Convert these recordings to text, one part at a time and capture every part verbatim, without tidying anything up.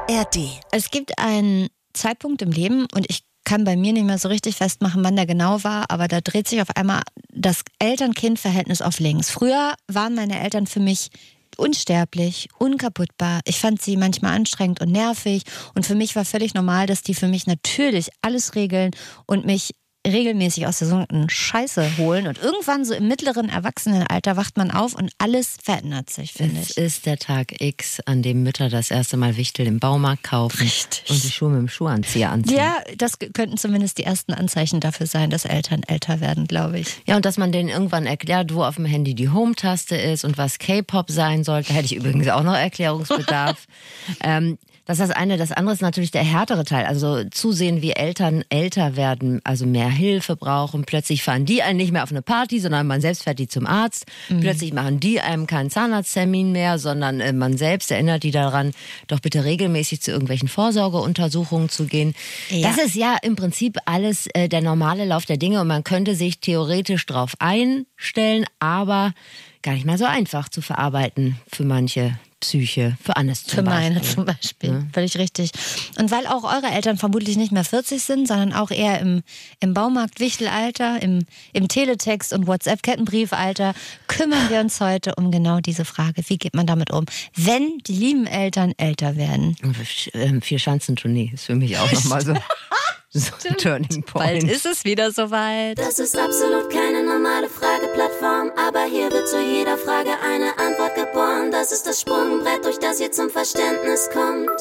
R D. Es gibt einen Zeitpunkt im Leben und ich kann bei mir nicht mehr so richtig festmachen, wann der genau war, aber da dreht sich auf einmal das Eltern-Kind-Verhältnis auf links. Früher waren meine Eltern für mich unsterblich, unkaputtbar. Ich fand sie manchmal anstrengend und nervig und für mich war völlig normal, dass die für mich natürlich alles regeln und mich regelmäßig aus der sogenannten Scheiße holen. Und irgendwann so im mittleren Erwachsenenalter wacht man auf und alles verändert sich, finde ich. Es ist der Tag X, an dem Mütter das erste Mal Wichtel im Baumarkt kaufen. Richtig. Und die Schuhe mit dem Schuhanzieher anziehen. Ja, das könnten zumindest die ersten Anzeichen dafür sein, dass Eltern älter werden, glaube ich. Ja, und dass man denen irgendwann erklärt, wo auf dem Handy die Home-Taste ist und was K-Pop sein soll. Da hätte ich übrigens auch noch Erklärungsbedarf. ähm, Das ist das eine. Das andere ist natürlich der härtere Teil. Also zusehen, wie Eltern älter werden, also mehr Hilfe brauchen. Plötzlich fahren die einen nicht mehr auf eine Party, sondern man selbst fährt die zum Arzt. Mhm. Plötzlich machen die einem keinen Zahnarzttermin mehr, sondern man selbst erinnert die daran, doch bitte regelmäßig zu irgendwelchen Vorsorgeuntersuchungen zu gehen. Ja. Das ist ja im Prinzip alles äh, der normale Lauf der Dinge und man könnte sich theoretisch drauf einstellen, aber gar nicht mal so einfach zu verarbeiten für manche Psyche, für Annes zum Für Beispiel. meine zum Beispiel, Ja. völlig richtig. Und weil auch eure Eltern vermutlich nicht mehr vierzig sind, sondern auch eher im, im Baumarkt-Wichtelalter, im, im Teletext- und WhatsApp-Kettenbriefalter, kümmern wir uns heute um genau diese Frage. Wie geht man damit um, wenn die lieben Eltern älter werden? Ähm, Vier-Schanzentournee ist für mich auch nochmal so, so ein Turning Point. Bald ist es wieder soweit. Das ist absolut keine normale Frageplattform, aber hier wird zu jeder Frage eine Antwort geboren. Das ist das Sprungbrett, durch das ihr zum Verständnis kommt.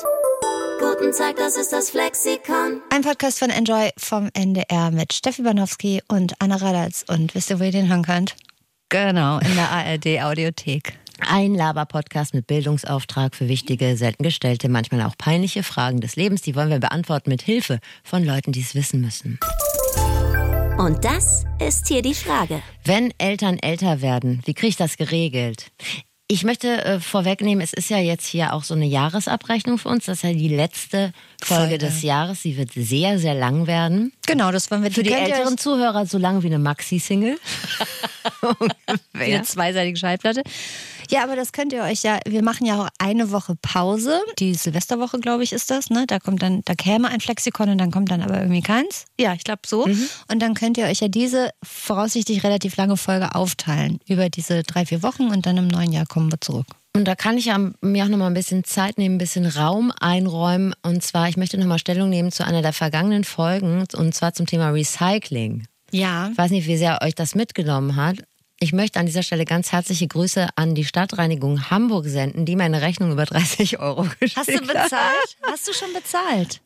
Guten Tag, das ist das Flexikon. Ein Podcast von Enjoy vom N D R mit Steffi Banowski und Anna Radatz. Und wisst ihr, wo ihr den hören könnt? Genau, in der A R D-Audiothek. Ein Laber-Podcast mit Bildungsauftrag für wichtige, selten gestellte, manchmal auch peinliche Fragen des Lebens. Die wollen wir beantworten mit Hilfe von Leuten, die es wissen müssen. Und das ist hier die Frage. Wenn Eltern älter werden, wie kriege ich das geregelt? Ich möchte äh, vorwegnehmen, es ist ja jetzt hier auch so eine Jahresabrechnung für uns. Das ist ja die letzte Folge, Folge. des Jahres. Sie wird sehr, sehr lang werden. Genau, das wollen wir Für die könnt ihr älteren euch- Zuhörer so lang wie eine Maxi-Single. Wie eine zweiseitige Schallplatte. Ja, aber das könnt ihr euch ja, wir machen ja auch eine Woche Pause. Die Silvesterwoche, glaube ich, ist das, ne? Da kommt dann, da käme ein Flexikon und dann kommt dann aber irgendwie keins. Ja, ich glaube so. Mhm. Und dann könnt ihr euch ja diese voraussichtlich relativ lange Folge aufteilen. Über diese drei, vier Wochen und dann im neuen Jahr kommen wir zurück. Und da kann ich ja mir auch noch mal ein bisschen Zeit nehmen, ein bisschen Raum einräumen. Und zwar, ich möchte noch mal Stellung nehmen zu einer der vergangenen Folgen, und zwar zum Thema Recycling. Ja. Ich weiß nicht, wie sehr euch das mitgenommen hat. Ich möchte an dieser Stelle ganz herzliche Grüße an die Stadtreinigung Hamburg senden, die meine Rechnung über dreißig Euro geschickt hat. Hast du bezahlt? Hast du schon bezahlt?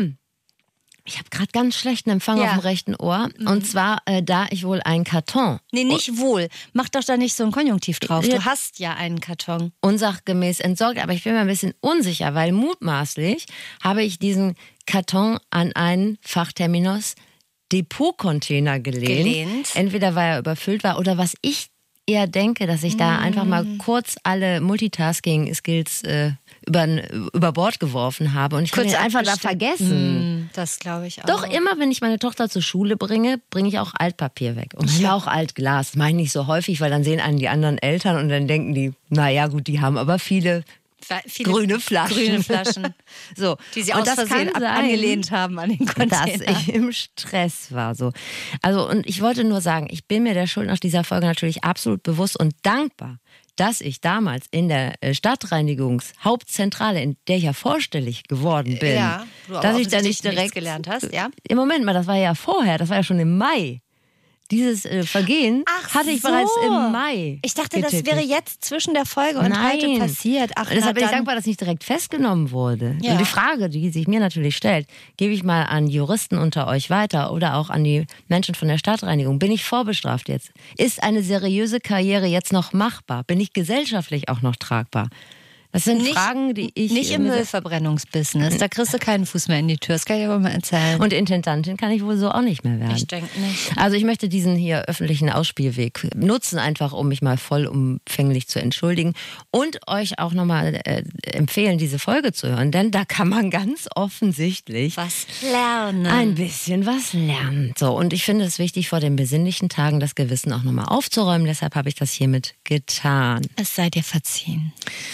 Ich habe gerade ganz schlechten Empfang Ja. auf dem rechten Ohr. Mhm. Und zwar, äh, da ich wohl einen Karton Nee, nicht wohl. Mach doch da nicht so ein Konjunktiv drauf. Ja. Du hast ja einen Karton. unsachgemäß entsorgt. Aber ich bin mir ein bisschen unsicher, weil mutmaßlich habe ich diesen Karton an einen Fachterminus Depotcontainer gelehnt. Gelehnt. Entweder weil er überfüllt war oder was ich eher denke, dass ich da einfach mal kurz alle Multitasking-Skills äh, über, über Bord geworfen habe und ich habe ihn einfach da vergessen. Mm, das glaube ich auch. Doch immer, wenn ich meine Tochter zur Schule bringe, bringe ich auch Altpapier weg. Und manchmal auch Altglas. Das meine ich nicht so häufig, weil dann sehen einen die anderen Eltern und dann denken die, naja gut, die haben aber viele, Viele grüne Flaschen. Grüne Flaschen. So. Die sie und aus das Versehen kann ab- sein, angelehnt haben an den Container. dass ich im Stress war. So. Also, und ich wollte nur sagen, ich bin mir der Schuld nach dieser Folge natürlich absolut bewusst und dankbar, dass ich damals in der äh, Stadtreinigungshauptzentrale, in der ich ja vorstellig geworden bin, Ja, du aber dass ich da offensichtlich nicht direkt nichts gelernt hast, ja? Im Moment mal, das war ja vorher, das war ja schon im Mai. Dieses äh, Vergehen Ach hatte ich so. bereits im Mai. Ich dachte, das getätigt. wäre jetzt zwischen der Folge und Nein. heute passiert. Ach, Deshalb na bin ich dann- dankbar, dass nicht direkt festgenommen wurde. Ja. Und die Frage, die sich mir natürlich stellt, gebe ich mal an Juristen unter euch weiter oder auch an die Menschen von der Stadtreinigung. Bin ich vorbestraft jetzt? Ist eine seriöse Karriere jetzt noch machbar? Bin ich gesellschaftlich auch noch tragbar? Das sind Nicht- Fragen, die ich... Nicht im mir- Müllverbrennungsbusiness. Da kriegst du keinen Fuß mehr in die Tür. Das kann ich aber mal erzählen. Und Intendantin kann ich wohl so auch nicht mehr werden. ich denke nicht. Also ich möchte diesen hier öffentlichen Ausspielweg nutzen, einfach um mich mal vollumfänglich zu entschuldigen und euch auch nochmal äh, empfehlen, diese Folge zu hören, denn da kann man ganz offensichtlich Was lernen. ein bisschen was lernen. So, und ich finde es wichtig, vor den besinnlichen Tagen das Gewissen auch nochmal aufzuräumen, deshalb habe ich das hiermit getan. Es sei dir verziehen. So,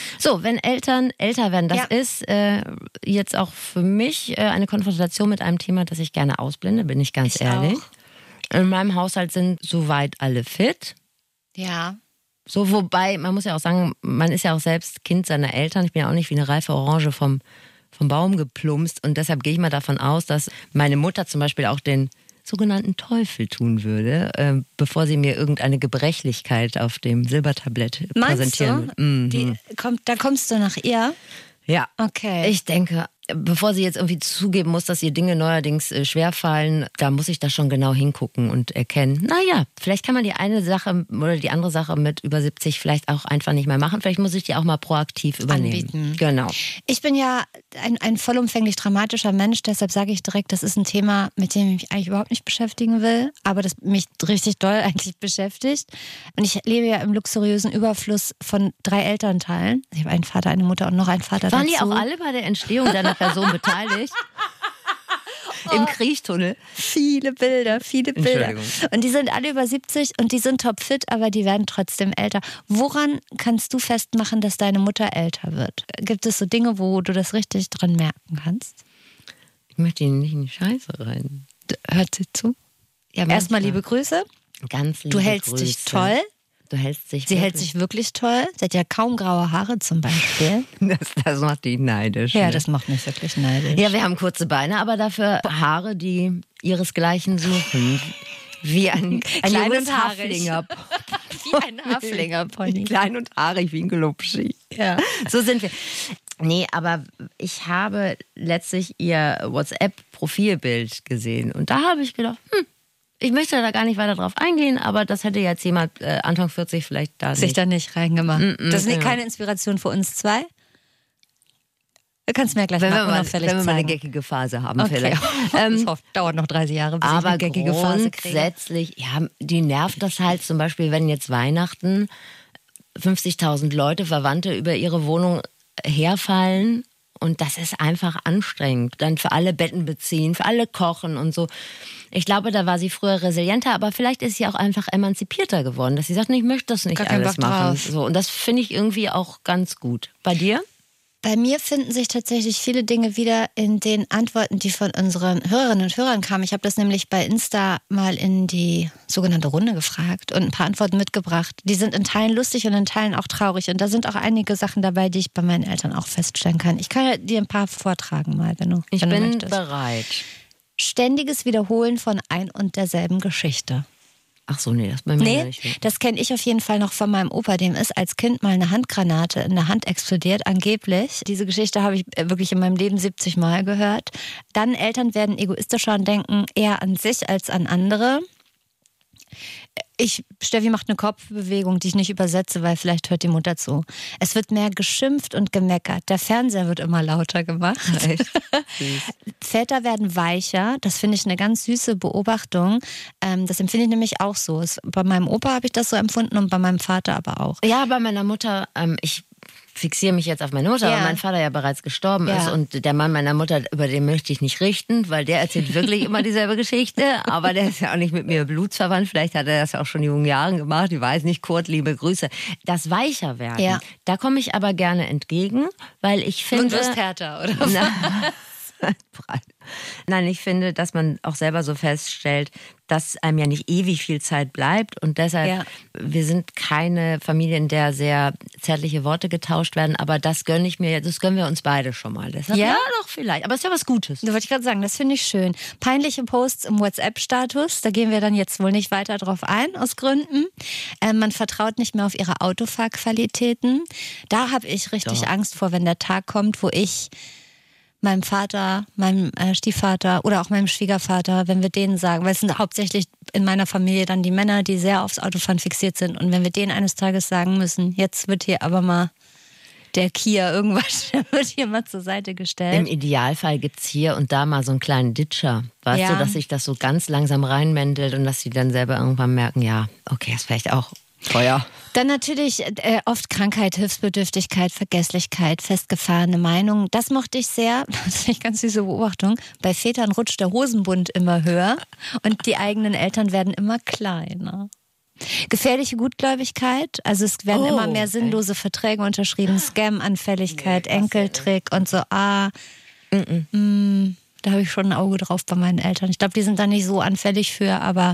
wenn Eltern älter werden, das Ja. ist äh, jetzt auch für mich äh, eine Konfrontation mit einem Thema, das ich gerne ausblende, bin ich ganz Ich ehrlich. auch. In meinem Haushalt sind soweit alle fit. Ja. So, wobei, man muss ja auch sagen, man ist ja auch selbst Kind seiner Eltern. Ich bin ja auch nicht wie eine reife Orange vom, vom Baum geplumpst. Und deshalb gehe ich mal davon aus, dass meine Mutter zum Beispiel auch den sogenannten Teufel tun würde, äh, bevor sie mir irgendeine Gebrechlichkeit auf dem Silbertablett Meinst präsentieren du? würde. Mhm. Die, kommt, da kommst du nach ihr? Ja. Okay. Ich denke, bevor sie jetzt irgendwie zugeben muss, dass ihr Dinge neuerdings äh, schwerfallen, da muss ich da schon genau hingucken und erkennen, naja, vielleicht kann man die eine Sache oder die andere Sache mit über siebzig vielleicht auch einfach nicht mehr machen. Vielleicht muss ich die auch mal proaktiv übernehmen. Anbieten. Genau. Ich bin ja ein, ein vollumfänglich dramatischer Mensch, deshalb sage ich direkt, das ist ein Thema, mit dem ich mich eigentlich überhaupt nicht beschäftigen will, aber das mich richtig doll eigentlich beschäftigt. Und ich lebe ja im luxuriösen Überfluss von drei Elternteilen. Ich habe einen Vater, eine Mutter und noch einen Vater Waren dazu. die auch alle bei der Entstehung deiner Person beteiligt? Im Kriechtunnel? Viele Bilder, viele Bilder. Entschuldigung. Und die sind alle über siebzig und die sind topfit, aber die werden trotzdem älter. Woran kannst du festmachen, dass deine Mutter älter wird? Gibt es so Dinge, wo du das richtig dran merken kannst? Ich möchte Ihnen nicht in die Scheiße rein. Hört sie zu? Ja, Erstmal manchmal. liebe Grüße. Ganz liebe Du hältst Grüße. dich toll. Du hältst dich Sie wirklich. hält sich wirklich toll. Sie hat ja kaum graue Haare zum Beispiel. Das, das macht dich neidisch. Ja, ne? das macht mich wirklich neidisch. Ja, wir haben kurze Beine, aber dafür Haare, die ihresgleichen suchen. Wie ein, ein Klein junges und haarig. Haflinger. Wie ein Haflingerpony. Klein und haarig wie ein Gelubschi. Ja. So sind wir. Nee, aber ich habe letztlich ihr WhatsApp-Profilbild gesehen. Und da habe ich gedacht, hm, ich möchte da gar nicht weiter drauf eingehen, aber das hätte jetzt jemand äh, Anfang vierzig vielleicht da Sich nicht. da nicht reingemacht. Mm, mm, das ist ja. keine Inspiration für uns zwei. Du kannst mir ja gleich Wenn mal wir mal, unauffällig wenn wir mal eine zeigen. geckige Phase haben Okay. vielleicht. Das Ähm, hofft, dauert noch dreißig Jahre, bis ich aber eine geckige Phase kriege. grundsätzlich, ja, die nervt das halt zum Beispiel, wenn jetzt Weihnachten fünfzigtausend Leute, Verwandte über ihre Wohnung herfallen. Und das ist einfach anstrengend. Dann für alle Betten beziehen, für alle kochen und so. Ich glaube, da war sie früher resilienter, aber vielleicht ist sie auch einfach emanzipierter geworden, dass sie sagt, nee, ich möchte das nicht Gar keinen alles Bock machen. drauf. So, und das finde ich irgendwie auch ganz gut. Bei dir? Bei mir finden sich tatsächlich viele Dinge wieder in den Antworten, die von unseren Hörerinnen und Hörern kamen. Ich habe das nämlich bei Insta mal in die sogenannte Runde gefragt und ein paar Antworten mitgebracht. Die sind in Teilen lustig und in Teilen auch traurig. Und da sind auch einige Sachen dabei, die ich bei meinen Eltern auch feststellen kann. Ich kann ja dir ein paar vortragen mal, wenn du, Ich wenn du bin möchtest. bereit. Ständiges Wiederholen von ein und derselben Geschichte. Ach so, nee, das bei mir Nee, gar nicht. so. das kenne ich auf jeden Fall noch von meinem Opa. Dem ist als Kind mal eine Handgranate in der Hand explodiert, angeblich. Diese Geschichte habe ich wirklich in meinem Leben siebzig Mal gehört. Dann Eltern werden egoistischer und denken eher an sich als an andere. Ich, Steffi macht eine Kopfbewegung, die ich nicht übersetze, weil vielleicht hört die Mutter zu. Es wird mehr geschimpft und gemeckert. Der Fernseher wird immer lauter gemacht. Echt? Väter werden weicher. Das finde ich eine ganz süße Beobachtung. Ähm, das empfinde ich nämlich auch so. Es, bei meinem Opa habe ich das so empfunden und bei meinem Vater aber auch. Ja, bei meiner Mutter, ähm, ich fixiere mich jetzt auf meine Mutter, Ja. weil mein Vater ja bereits gestorben Ja. ist und der Mann meiner Mutter, über den möchte ich nicht richten, weil der erzählt wirklich immer dieselbe Geschichte, aber der ist ja auch nicht mit mir blutsverwandt, vielleicht hat er das auch schon in jungen Jahren gemacht, ich weiß nicht, Kurt, liebe Grüße. Das weicher werden, Ja. da komme ich aber gerne entgegen, weil ich finde... Und wirst härter, oder? Na, Nein, ich finde, dass man auch selber so feststellt, dass einem ja nicht ewig viel Zeit bleibt und deshalb, Ja. wir sind keine Familie, in der sehr zärtliche Worte getauscht werden, aber das gönne ich mir, das gönnen wir uns beide schon mal. Deshalb, Ja? ja, doch vielleicht, aber es ist ja was Gutes. Da wollte ich gerade sagen, das finde ich schön. Peinliche Posts im WhatsApp-Status, da gehen wir dann jetzt wohl nicht weiter drauf ein, aus Gründen. Äh, man vertraut nicht mehr auf ihre Autofahrqualitäten. Da habe ich richtig Doch. Angst vor, wenn der Tag kommt, wo ich meinem Vater, meinem äh, Stiefvater oder auch meinem Schwiegervater, wenn wir denen sagen, weil es sind hauptsächlich in meiner Familie dann die Männer, die sehr aufs Autofahren fixiert sind. Und wenn wir denen eines Tages sagen müssen, jetzt wird hier aber mal der Kia irgendwas, der wird hier mal zur Seite gestellt. Im Idealfall gibt es hier und da mal so einen kleinen Ditcher, weißt Ja. du, dass sich das so ganz langsam reinmändelt und dass sie dann selber irgendwann merken, ja, okay, ist vielleicht auch teuer. Dann natürlich äh, oft Krankheit, Hilfsbedürftigkeit, Vergesslichkeit, festgefahrene Meinungen. Das mochte ich sehr. Das finde ich ganz süße Beobachtung. Bei Vätern rutscht der Hosenbund immer höher und die eigenen Eltern werden immer kleiner. Gefährliche Gutgläubigkeit, also es werden Oh, immer mehr okay. sinnlose Verträge unterschrieben, Scam-Anfälligkeit, Enkeltrick und so, ah, mm, da habe ich schon ein Auge drauf bei meinen Eltern. Ich glaube, die sind da nicht so anfällig für, aber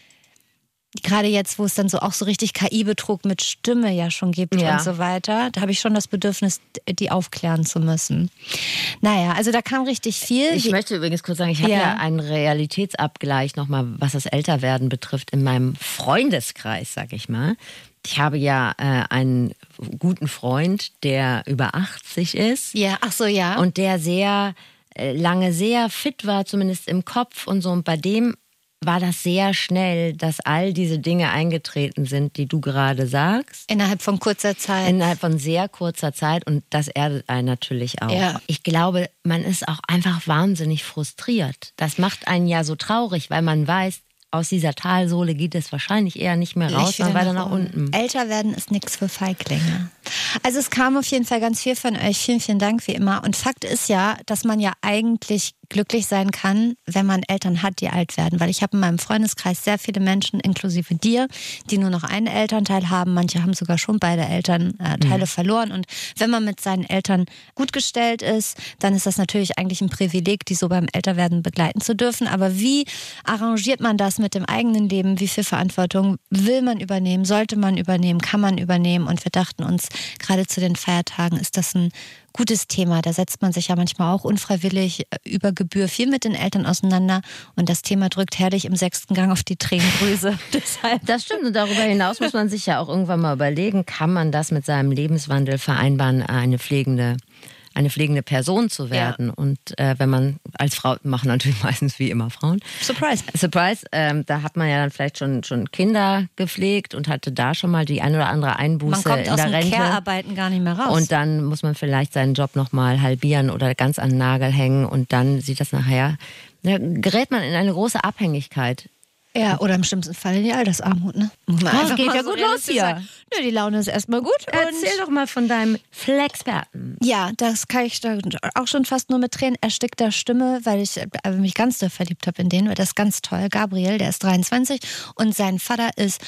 gerade jetzt, wo es dann so auch so richtig K I-Betrug mit Stimme ja schon gibt Ja. und so weiter, da habe ich schon das Bedürfnis, die aufklären zu müssen. Naja, also da kam richtig viel. Ich Die- möchte übrigens kurz sagen, ich habe Ja. ja. einen Realitätsabgleich nochmal, was das Älterwerden betrifft, in meinem Freundeskreis, sag ich mal. Ich habe ja äh, einen guten Freund, der über achtzig ist ja, ach so, ja. und der sehr äh, lange sehr fit war, zumindest im Kopf und so. Und bei dem war das sehr schnell, dass all diese Dinge eingetreten sind, die du gerade sagst. Innerhalb von kurzer Zeit. Innerhalb von sehr kurzer Zeit und das erdet einen natürlich auch. Ja. Ich glaube, man ist auch einfach wahnsinnig frustriert. Das macht einen ja so traurig, weil man weiß, aus dieser Talsohle geht es wahrscheinlich eher nicht mehr raus, Nicht wieder sondern weiter nach unten. Älter werden ist nichts für Feiglinge. Also es kam auf jeden Fall ganz viel von euch. Vielen, vielen Dank wie immer. Und Fakt ist ja, dass man ja eigentlich glücklich sein kann, wenn man Eltern hat, die alt werden. Weil ich habe in meinem Freundeskreis sehr viele Menschen, inklusive dir, die nur noch einen Elternteil haben. Manche haben sogar schon beide Elternteile mhm. verloren. Und wenn man mit seinen Eltern gut gestellt ist, dann ist das natürlich eigentlich ein Privileg, die so beim Älterwerden begleiten zu dürfen. Aber wie arrangiert man das mit dem eigenen Leben? Wie viel Verantwortung will man übernehmen? Sollte man übernehmen? Kann man übernehmen? Und wir dachten uns, gerade zu den Feiertagen ist das ein gutes Thema. Da setzt man sich ja manchmal auch unfreiwillig über Gebühr viel mit den Eltern auseinander. Und das Thema drückt herrlich im sechsten Gang auf die Tränendrüse. Deshalb. Das stimmt. Und darüber hinaus muss man sich ja auch irgendwann mal überlegen, kann man das mit seinem Lebenswandel vereinbaren, eine pflegende eine pflegende Person zu werden. Ja. Und äh, wenn man als Frau, machen natürlich meistens wie immer Frauen. Surprise. Surprise, ähm, da hat man ja dann vielleicht schon, schon Kinder gepflegt und hatte da schon mal die ein oder andere Einbuße man kommt in aus der dem Rente. Care-Arbeiten gar nicht mehr raus. Und dann muss man vielleicht seinen Job nochmal halbieren oder ganz an den Nagel hängen und dann sieht das nachher, da gerät man in eine große Abhängigkeit. Ja, oder im schlimmsten Fall in die Altersarmut, ne? Muss man Oh, einfach geht mal ja so gut los realistisch hier. sagen. Nö, die Laune ist erstmal gut. Erzähl doch mal von deinem Flexperten. Ja, das kann ich da auch schon fast nur mit Tränen erstickter Stimme, weil ich äh, mich ganz doll verliebt habe in den, weil das ist ganz toll. Gabriel, der ist dreiundzwanzig und sein Vater ist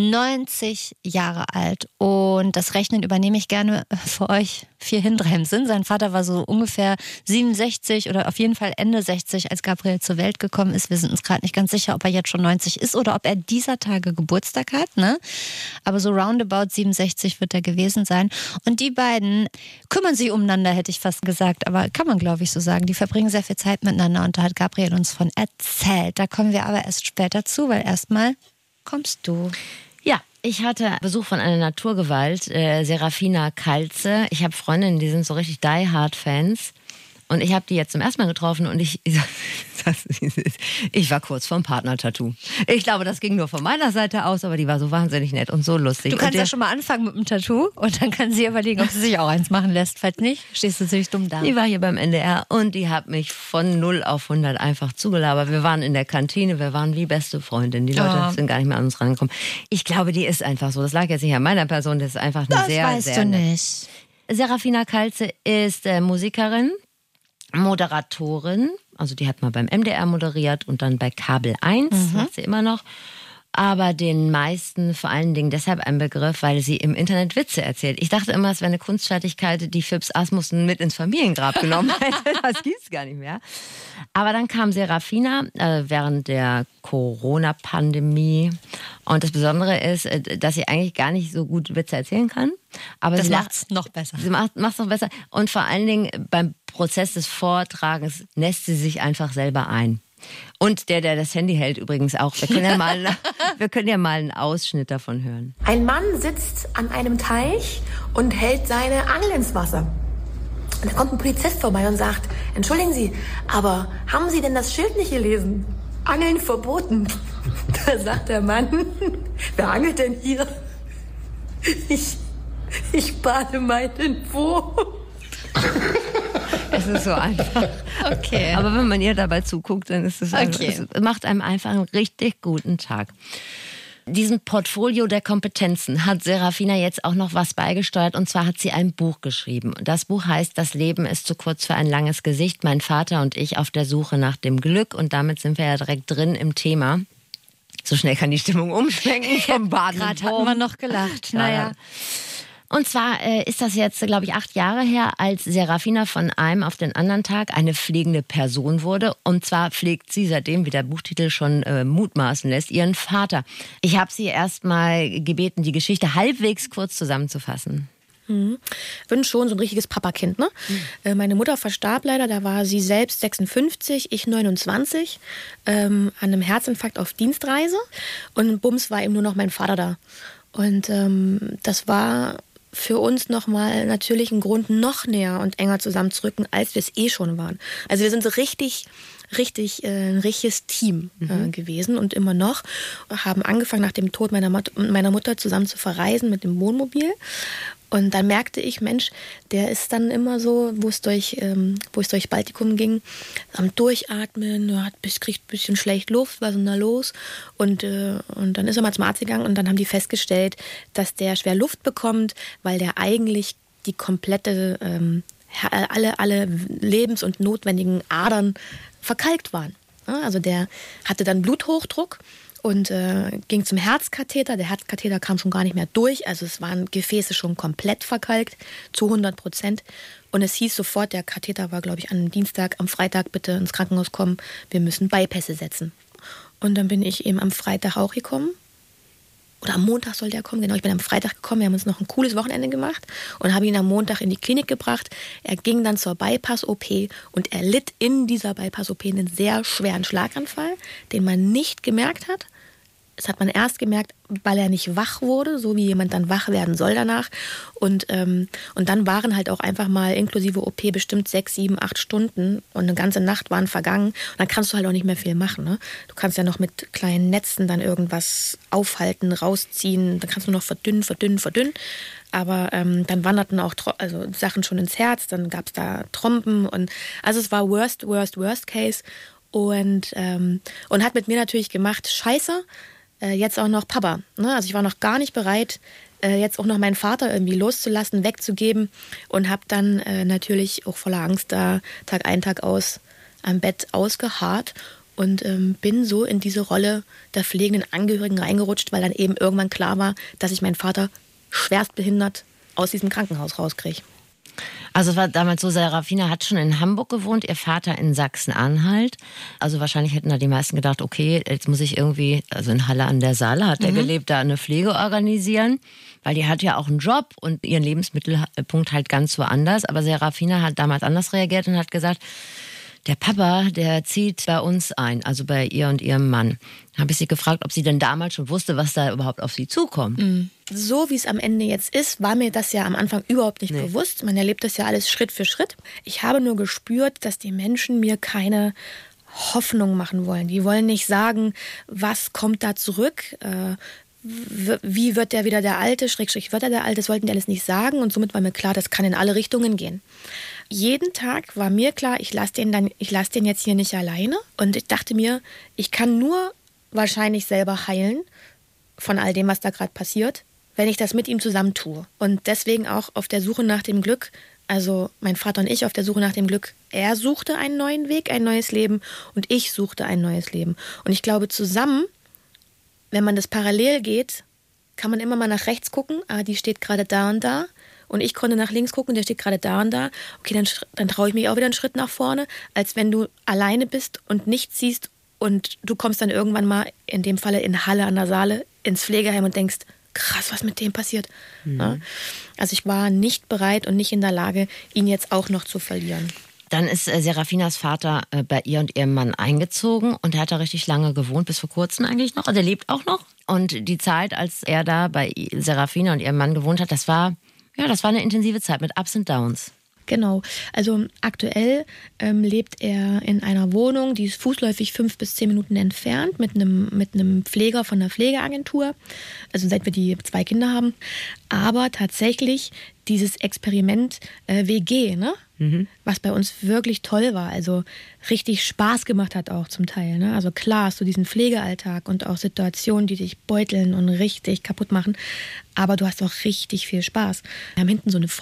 neunzig Jahre alt. Und das Rechnen übernehme ich gerne für euch vier hin, drei im Sinn. Sein Vater war so ungefähr siebenundsechzig oder auf jeden Fall Ende sechzig, als Gabriel zur Welt gekommen ist. Wir sind uns gerade nicht ganz sicher, ob er jetzt schon neunzig ist oder ob er dieser Tage Geburtstag hat, ne? Aber so roundabout siebenundsechzig wird er gewesen sein. Und die beiden kümmern sich umeinander, hätte ich fast gesagt. Aber kann man, glaube ich, so sagen. Die verbringen sehr viel Zeit miteinander und da hat Gabriel uns von erzählt. Da kommen wir aber erst später zu, weil erstmal kommst du. Ja, ich hatte Besuch von einer Naturgewalt, äh, Serafina Kalze. Ich habe Freundinnen, die sind so richtig Die-Hard-Fans. Und ich habe die jetzt zum ersten Mal getroffen und ich, ich war kurz vorm Partner-Tattoo. Ich glaube, das ging nur von meiner Seite aus, aber die war so wahnsinnig nett und so lustig. Du kannst der, ja schon mal anfangen mit dem Tattoo und dann kann sie überlegen, ob sie sich auch eins machen lässt. Falls nicht, stehst du natürlich dumm da. Die war hier beim N D R und die hat mich von null auf hundert einfach zugelabert. Wir waren in der Kantine, wir waren wie beste Freundinnen. Die Leute oh. sind gar nicht mehr an uns rangekommen. Ich glaube, die ist einfach so. Das lag jetzt nicht an meiner Person, das ist einfach eine das sehr, weißt sehr du nett. nicht. Serafina Kalze ist äh, Musikerin, Moderatorin, also die hat mal beim M D R moderiert und dann bei Kabel eins, mhm. macht sie immer noch. Aber den meisten vor allen Dingen deshalb ein Begriff, weil sie im Internet Witze erzählt. Ich dachte immer, es wäre eine Kunstfertigkeit, die Phipps Asmussen mit ins Familiengrab genommen hätte. Das gibt's gar nicht mehr. Aber dann kam Serafina äh, während der Corona-Pandemie. Und das Besondere ist, äh, dass sie eigentlich gar nicht so gut Witze erzählen kann. Aber das sie macht es noch besser. Sie macht es noch besser. Und vor allen Dingen beim Prozess des Vortragens lässt sie sich einfach selber ein. Und der, der das Handy hält übrigens auch. Wir können ja mal, wir können ja mal einen Ausschnitt davon hören. Ein Mann sitzt an einem Teich und hält seine Angel ins Wasser. Und da kommt ein Polizist vorbei und sagt, entschuldigen Sie, aber haben Sie denn das Schild nicht gelesen? Angeln verboten. Da sagt der Mann, wer angelt denn hier? Ich, ich bade meinen Po. Es ist so einfach. Okay. Aber wenn man ihr dabei zuguckt, dann ist es, okay. einfach, es macht einem einfach einen richtig guten Tag. Diesem Portfolio der Kompetenzen hat Serafina jetzt auch noch was beigesteuert. Und zwar hat sie ein Buch geschrieben. Das Buch heißt Das Leben ist zu kurz für ein langes Gesicht. Mein Vater und ich auf der Suche nach dem Glück. Und damit sind wir ja direkt drin im Thema. So schnell kann die Stimmung umschwenken vom Baden. Gerade hatten wir noch gelacht. Ja. Naja. Und zwar äh, ist das jetzt, glaube ich, acht Jahre her, als Serafina von einem auf den anderen Tag eine pflegende Person wurde. Und zwar pflegt sie seitdem, wie der Buchtitel schon äh, mutmaßen lässt, ihren Vater. Ich habe sie erst mal gebeten, die Geschichte halbwegs kurz zusammenzufassen. Mhm. Bin schon so ein richtiges Papakind, ne? Mhm. Äh, meine Mutter verstarb leider, da war sie selbst sechsundfünfzig, ich neunundzwanzig, ähm, an einem Herzinfarkt auf Dienstreise. Und bums war eben nur noch mein Vater da. Und ähm, das war für uns nochmal natürlich ein Grund, noch näher und enger zusammenzurücken, als wir es eh schon waren. Also wir sind so richtig, richtig äh, ein richtiges Team äh, mhm. gewesen und immer noch. Haben angefangen, nach dem Tod meiner, Mut- meiner Mutter zusammen zu verreisen mit dem Wohnmobil. Und dann merkte ich, Mensch, der ist dann immer so, wo es durch, ähm, wo es durch Baltikum ging, am Durchatmen, hat, kriegt ein bisschen schlecht Luft, was ist denn da los? Und, äh, und dann ist er mal zum Arzt gegangen und dann haben die festgestellt, dass der schwer Luft bekommt, weil der eigentlich die komplette, ähm, alle, alle lebens- und notwendigen Adern verkalkt waren. Also der hatte dann Bluthochdruck. Und äh, ging zum Herzkatheter. Der Herzkatheter kam schon gar nicht mehr durch. Also es waren Gefäße schon komplett verkalkt, zu hundert Prozent. Und es hieß sofort, der Katheter war, glaube ich, an einem Dienstag, am Freitag bitte ins Krankenhaus kommen. Wir müssen Bypässe setzen. Und dann bin ich eben am Freitag auch gekommen. Oder am Montag sollte er kommen. Genau, ich bin am Freitag gekommen. Wir haben uns noch ein cooles Wochenende gemacht und habe ihn am Montag in die Klinik gebracht. Er ging dann zur Bypass-O P und er litt in dieser Bypass-O P einen sehr schweren Schlaganfall, den man nicht gemerkt hat. Das hat man erst gemerkt, weil er nicht wach wurde, so wie jemand dann wach werden soll danach. Und, ähm, und dann waren halt auch einfach mal inklusive O P bestimmt sechs, sieben, acht Stunden und eine ganze Nacht waren vergangen. Und dann kannst du halt auch nicht mehr viel machen. Ne? Du kannst ja noch mit kleinen Netzen dann irgendwas aufhalten, rausziehen. Dann kannst du noch verdünnen, verdünnen, verdünnen. Aber ähm, dann wanderten auch Tro- also Sachen schon ins Herz. Dann gab es da Trompen. Und, also es war worst, worst, worst case. Und, ähm, und hat mit mir natürlich gemacht, scheiße, Äh, jetzt auch noch Papa. Ne? Also ich war noch gar nicht bereit, äh, jetzt auch noch meinen Vater irgendwie loszulassen, wegzugeben und habe dann äh, natürlich auch voller Angst da Tag ein, Tag aus am Bett ausgeharrt und ähm, bin so in diese Rolle der pflegenden Angehörigen reingerutscht, weil dann eben irgendwann klar war, dass ich meinen Vater schwerstbehindert aus diesem Krankenhaus rauskriege. Also es war damals so, Serafina hat schon in Hamburg gewohnt, ihr Vater in Sachsen-Anhalt. Also wahrscheinlich hätten da die meisten gedacht, okay, jetzt muss ich irgendwie, also in Halle an der Saale hat er mhm. gelebt, da eine Pflege organisieren. Weil die hat ja auch einen Job und ihren Lebensmittelpunkt halt ganz woanders. Aber Serafina hat damals anders reagiert und hat gesagt, der Papa, der zieht bei uns ein, also bei ihr und ihrem Mann. Habe ich sie gefragt, ob sie denn damals schon wusste, was da überhaupt auf sie zukommt. Mhm. So wie es am Ende jetzt ist, war mir das ja am Anfang überhaupt nicht nee. bewusst. Man erlebt das ja alles Schritt für Schritt. Ich habe nur gespürt, dass die Menschen mir keine Hoffnung machen wollen. Die wollen nicht sagen, was kommt da zurück, äh, wie wird der wieder der Alte, Schrägstrich wird er der Alte, das wollten die alles nicht sagen. Und somit war mir klar, das kann in alle Richtungen gehen. Jeden Tag war mir klar, ich lasse den, dann, ich lasse den jetzt hier nicht alleine. Und ich dachte mir, ich kann nur wahrscheinlich selber heilen von all dem, was da gerade passiert, wenn ich das mit ihm zusammen tue. Und deswegen auch auf der Suche nach dem Glück, also mein Vater und ich auf der Suche nach dem Glück. Er suchte einen neuen Weg, ein neues Leben und ich suchte ein neues Leben. Und ich glaube, zusammen, wenn man das parallel geht, kann man immer mal nach rechts gucken, ah, die steht gerade da und da. Und ich konnte nach links gucken, der steht gerade da und da. Okay, dann, dann traue ich mich auch wieder einen Schritt nach vorne, als wenn du alleine bist und nichts siehst und du kommst dann irgendwann mal, in dem Falle in Halle an der Saale, ins Pflegeheim und denkst, krass, was mit dem passiert. Mhm. Ja? Also ich war nicht bereit und nicht in der Lage, ihn jetzt auch noch zu verlieren. Dann ist äh, Serafinas Vater äh, bei ihr und ihrem Mann eingezogen und er hat da richtig lange gewohnt, bis vor kurzem eigentlich noch. Also er lebt auch noch. Und die Zeit, als er da bei Serafina und ihrem Mann gewohnt hat, das war, ja, das war eine intensive Zeit mit Ups und Downs. Genau. Also aktuell ähm, lebt er in einer Wohnung, die ist fußläufig fünf bis zehn Minuten entfernt, mit einem, mit einem Pfleger von der Pflegeagentur. Also seit wir die zwei Kinder haben. Aber tatsächlich dieses Experiment äh, W G, ne? Mhm. Was bei uns wirklich toll war, also richtig Spaß gemacht hat auch zum Teil. Ne? Also klar hast du diesen Pflegealltag und auch Situationen, die dich beuteln und richtig kaputt machen, aber du hast auch richtig viel Spaß. Wir haben hinten so eine Feuer,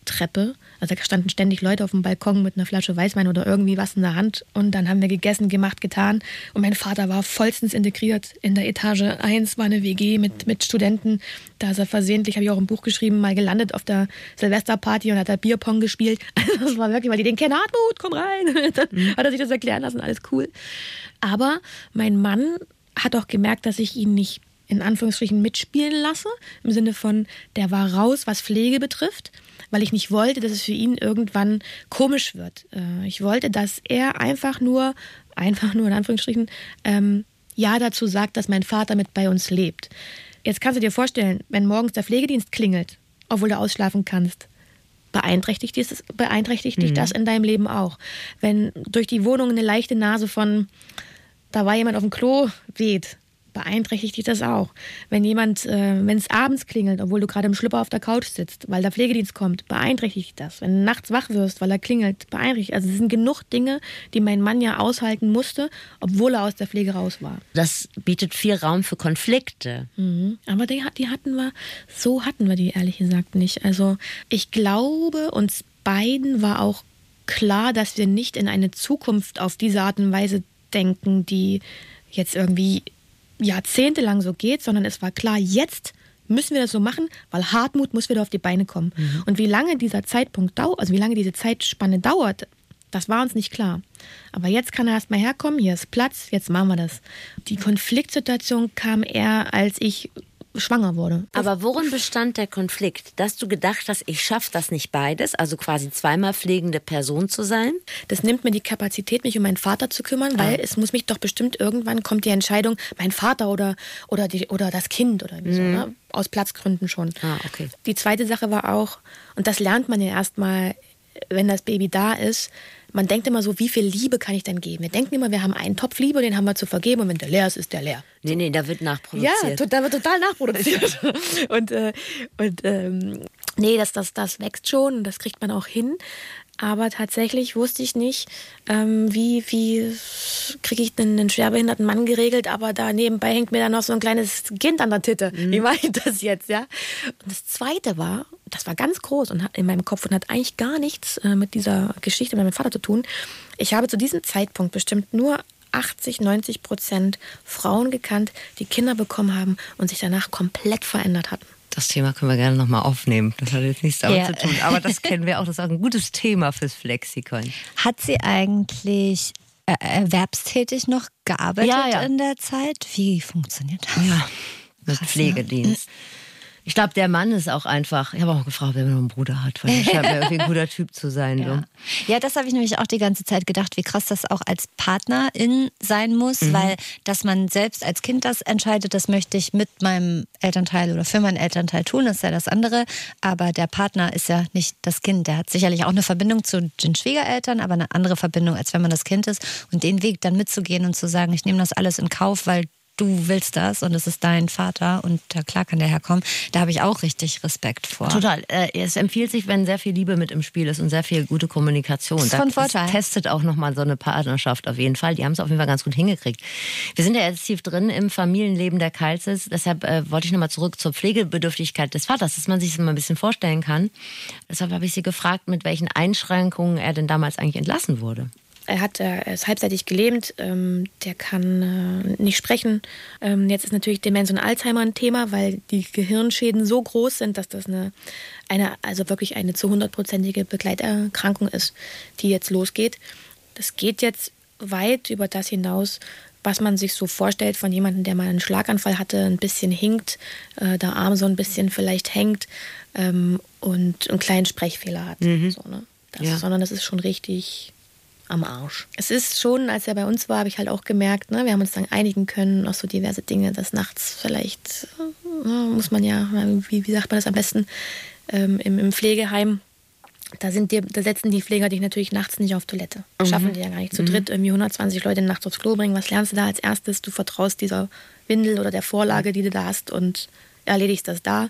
Treppe. Also da standen ständig Leute auf dem Balkon mit einer Flasche Weißwein oder irgendwie was in der Hand. Und dann haben wir gegessen, gemacht, getan. Und mein Vater war vollstens integriert. In der Etage eins war eine W G mit, mit Studenten. Da ist er versehentlich, habe ich auch im Buch geschrieben, mal gelandet auf der Silvesterparty und hat da Bierpong gespielt. Also das war wirklich, weil die den kennen, Hartmut, komm rein. Dann mhm. hat er sich das erklären lassen, alles cool. Aber mein Mann hat auch gemerkt, dass ich ihn nicht in Anführungsstrichen mitspielen lasse. Im Sinne von, der war raus, was Pflege betrifft. Weil ich nicht wollte, dass es für ihn irgendwann komisch wird. Ich wollte, dass er einfach nur, einfach nur in Anführungsstrichen, ähm, ja dazu sagt, dass mein Vater mit bei uns lebt. Jetzt kannst du dir vorstellen, wenn morgens der Pflegedienst klingelt, obwohl du ausschlafen kannst, beeinträchtigt dich das, beeinträchtigt dich das in deinem Leben auch. Wenn durch die Wohnung eine leichte Nase von, da war jemand auf dem Klo, weht, beeinträchtigt dich das auch. Wenn jemand, äh, wenn es abends klingelt, obwohl du gerade im Schlüpper auf der Couch sitzt, weil der Pflegedienst kommt, beeinträchtigt dich das. Wenn du nachts wach wirst, weil er klingelt, beeinträchtigt. Also es sind genug Dinge, die mein Mann ja aushalten musste, obwohl er aus der Pflege raus war. Das bietet viel Raum für Konflikte. Mhm. Aber die, die hatten wir, so hatten wir die ehrlich gesagt nicht. Also ich glaube, uns beiden war auch klar, dass wir nicht in eine Zukunft auf diese Art und Weise denken, die jetzt irgendwie jahrzehntelang so geht, sondern es war klar, jetzt müssen wir das so machen, weil Hartmut muss wieder auf die Beine kommen. Mhm. Und wie lange dieser Zeitpunkt dauert, also wie lange diese Zeitspanne dauert, das war uns nicht klar. Aber jetzt kann er erst mal herkommen, hier ist Platz, jetzt machen wir das. Die Konfliktsituation kam eher, als ich schwanger wurde. Aber worin bestand der Konflikt? Dass du gedacht hast, ich schaffe das nicht beides, also quasi zweimal pflegende Person zu sein? Das nimmt mir die Kapazität, mich um meinen Vater zu kümmern, weil ah. es muss mich doch bestimmt, irgendwann kommt die Entscheidung, mein Vater oder, oder, die, oder das Kind oder wie so, mhm. ne? Aus Platzgründen schon. Ah, okay. Die zweite Sache war auch, und das lernt man ja erstmal, wenn das Baby da ist, man denkt immer so, wie viel Liebe kann ich denn geben? Wir denken immer, wir haben einen Topf Liebe, den haben wir zu vergeben und wenn der leer ist, ist der leer. Nee, nee, da wird nachproduziert. Ja, da wird total nachproduziert. und äh, und ähm, nee, das, das, das wächst schon und das kriegt man auch hin. Aber tatsächlich wusste ich nicht, ähm, wie, wie kriege ich einen, einen schwerbehinderten Mann geregelt, aber da nebenbei hängt mir dann noch so ein kleines Kind an der Titte. Mhm. Wie mache ich das jetzt, ja? Und das Zweite war, das war ganz groß und in meinem Kopf und hat eigentlich gar nichts äh, mit dieser Geschichte mit meinem Vater zu tun. Ich habe zu diesem Zeitpunkt bestimmt nur achtzig, neunzig Prozent Frauen gekannt, die Kinder bekommen haben und sich danach komplett verändert hatten. Das Thema können wir gerne nochmal aufnehmen. Das hat jetzt nichts damit ja. zu tun. Aber das kennen wir auch. Das ist auch ein gutes Thema fürs Flexikon. Hat sie eigentlich äh, erwerbstätig noch gearbeitet ja, ja. in der Zeit? Wie funktioniert das? Ja, mit Krass, Pflegedienst. Ne? Ich glaube, der Mann ist auch einfach, ich habe auch gefragt, wer noch einen Bruder hat, weil ich scheint mir irgendwie ein guter Typ zu sein. Ja, so. ja das habe ich nämlich auch die ganze Zeit gedacht, wie krass das auch als Partnerin sein muss, mhm. weil dass man selbst als Kind das entscheidet, das möchte ich mit meinem Elternteil oder für meinen Elternteil tun, das ist ja das andere, aber der Partner ist ja nicht das Kind, der hat sicherlich auch eine Verbindung zu den Schwiegereltern, aber eine andere Verbindung, als wenn man das Kind ist und den Weg dann mitzugehen und zu sagen, ich nehme das alles in Kauf, weil du willst das und es ist dein Vater und da klar kann der herkommen. Da habe ich auch richtig Respekt vor. Total. Es empfiehlt sich, wenn sehr viel Liebe mit im Spiel ist und sehr viel gute Kommunikation. Das ist von Vorteil. Das testet auch nochmal so eine Partnerschaft auf jeden Fall. Die haben es auf jeden Fall ganz gut hingekriegt. Wir sind ja jetzt tief drin im Familienleben der Kalzes. Deshalb äh, wollte ich nochmal zurück zur Pflegebedürftigkeit des Vaters, dass man sich das mal ein bisschen vorstellen kann. Deshalb habe ich Sie gefragt, mit welchen Einschränkungen er denn damals eigentlich entlassen wurde. Er hat, er ist halbseitig gelähmt, ähm, der kann äh, nicht sprechen. Ähm, jetzt ist natürlich Demenz und Alzheimer ein Thema, weil die Gehirnschäden so groß sind, dass das eine, eine also wirklich eine zu hundertprozentige Begleiterkrankung ist, die jetzt losgeht. Das geht jetzt weit über das hinaus, was man sich so vorstellt von jemandem, der mal einen Schlaganfall hatte, ein bisschen hinkt, äh, der Arm so ein bisschen vielleicht hängt ähm, und einen kleinen Sprechfehler hat. Mhm. So, ne? das, ja. Sondern das ist schon richtig am Arsch. Es ist schon, als er bei uns war, habe ich halt auch gemerkt, ne, wir haben uns dann einigen können, auch so diverse Dinge, dass nachts vielleicht, äh, muss man ja, wie, wie sagt man das am besten, ähm, im, im Pflegeheim, da, sind die, da setzen die Pfleger dich natürlich nachts nicht auf Toilette. Mhm. Schaffen die ja gar nicht. Zu mhm. dritt irgendwie hundertzwanzig Leute nachts aufs Klo bringen. Was lernst du da als erstes? Du vertraust dieser Windel oder der Vorlage, die du da hast und erledigst das da.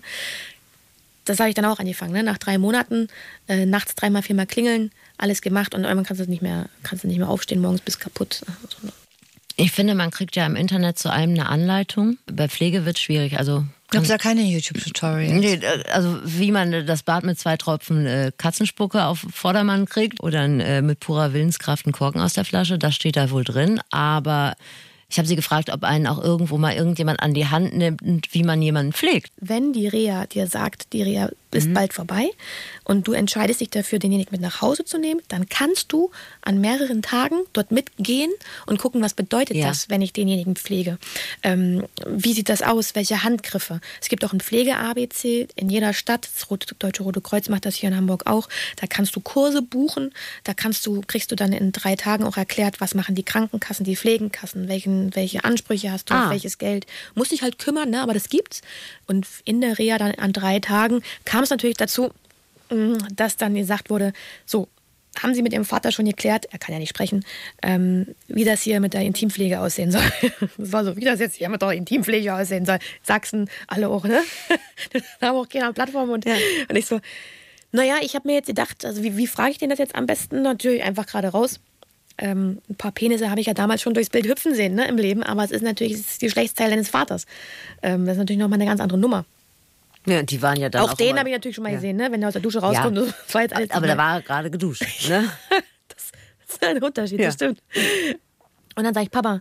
Das habe ich dann auch angefangen, ne? Nach drei Monaten, äh, nachts dreimal, viermal klingeln, alles gemacht und irgendwann kannst du nicht mehr, kannst du nicht mehr aufstehen, morgens bist kaputt. Ich finde, man kriegt ja im Internet zu allem eine Anleitung. Bei Pflege wird es schwierig. Also Gibt es da keine YouTube-Tutorials? Nee, also wie man das Bad mit zwei Tropfen äh, Katzenspucke auf Vordermann kriegt oder äh, mit purer Willenskraft einen Korken aus der Flasche, das steht da wohl drin. Aber ich habe sie gefragt, ob einen auch irgendwo mal irgendjemand an die Hand nimmt, wie man jemanden pflegt. Wenn die Reha dir sagt, die Reha ist mhm. bald vorbei und du entscheidest dich dafür, denjenigen mit nach Hause zu nehmen, dann kannst du an mehreren Tagen dort mitgehen und gucken, was bedeutet ja. das, wenn ich denjenigen pflege. Ähm, wie sieht das aus? Welche Handgriffe? Es gibt auch ein Pflege-A B C in jeder Stadt. Das Rote, Deutsche Rote Kreuz macht das hier in Hamburg auch. Da kannst du Kurse buchen. Da kannst du, kriegst du dann in drei Tagen auch erklärt, was machen die Krankenkassen, die Pflegenkassen, welchen, welche Ansprüche hast du, ah. auf welches Geld. Musst dich halt kümmern, ne? Aber das gibt's. Und in der Reha dann an drei Tagen kam es natürlich dazu, dass dann gesagt wurde, so, haben Sie mit Ihrem Vater schon geklärt, er kann ja nicht sprechen, ähm, wie das hier mit der Intimpflege aussehen soll. Das war so, wie das jetzt hier mit der Intimpflege aussehen soll. Sachsen, alle auch, ne? Da haben auch keine Plattform. Und, ja. und ich so, naja, ich habe mir jetzt gedacht, also wie, wie frage ich den das jetzt am besten? Natürlich einfach gerade raus. Ähm, ein paar Penisse habe ich ja damals schon durchs Bild hüpfen sehen, ne, im Leben, aber es ist natürlich das Geschlechtsteil deines Vaters. Ähm, das ist natürlich nochmal eine ganz andere Nummer. Ja, die waren ja dann auch, auch den habe ich natürlich schon mal ja. gesehen, ne? Wenn der aus der Dusche rauskommt. Ja. Das war jetzt alles aber da war er gerade geduscht. Ne? das, das ist ein Unterschied, ja. das stimmt. Und dann sage ich, Papa,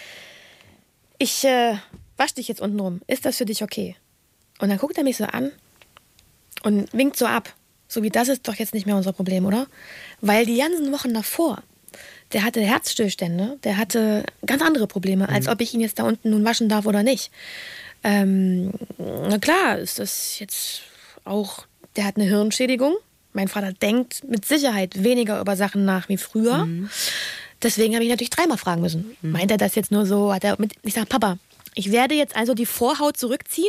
ich äh, wasche dich jetzt unten rum. Ist das für dich okay? Und dann guckt er mich so an und winkt so ab. So wie, das ist doch jetzt nicht mehr unser Problem, oder? Weil die ganzen Wochen davor, der hatte Herzstillstände, der hatte ganz andere Probleme, als mhm. ob ich ihn jetzt da unten nun waschen darf oder nicht. Ähm, na klar, ist das jetzt auch, der hat eine Hirnschädigung. Mein Vater denkt mit Sicherheit weniger über Sachen nach wie früher. Mhm. Deswegen habe ich natürlich dreimal fragen müssen. Mhm. Meint er das jetzt nur so? Hat er mit, ich sage, Papa, ich werde jetzt also die Vorhaut zurückziehen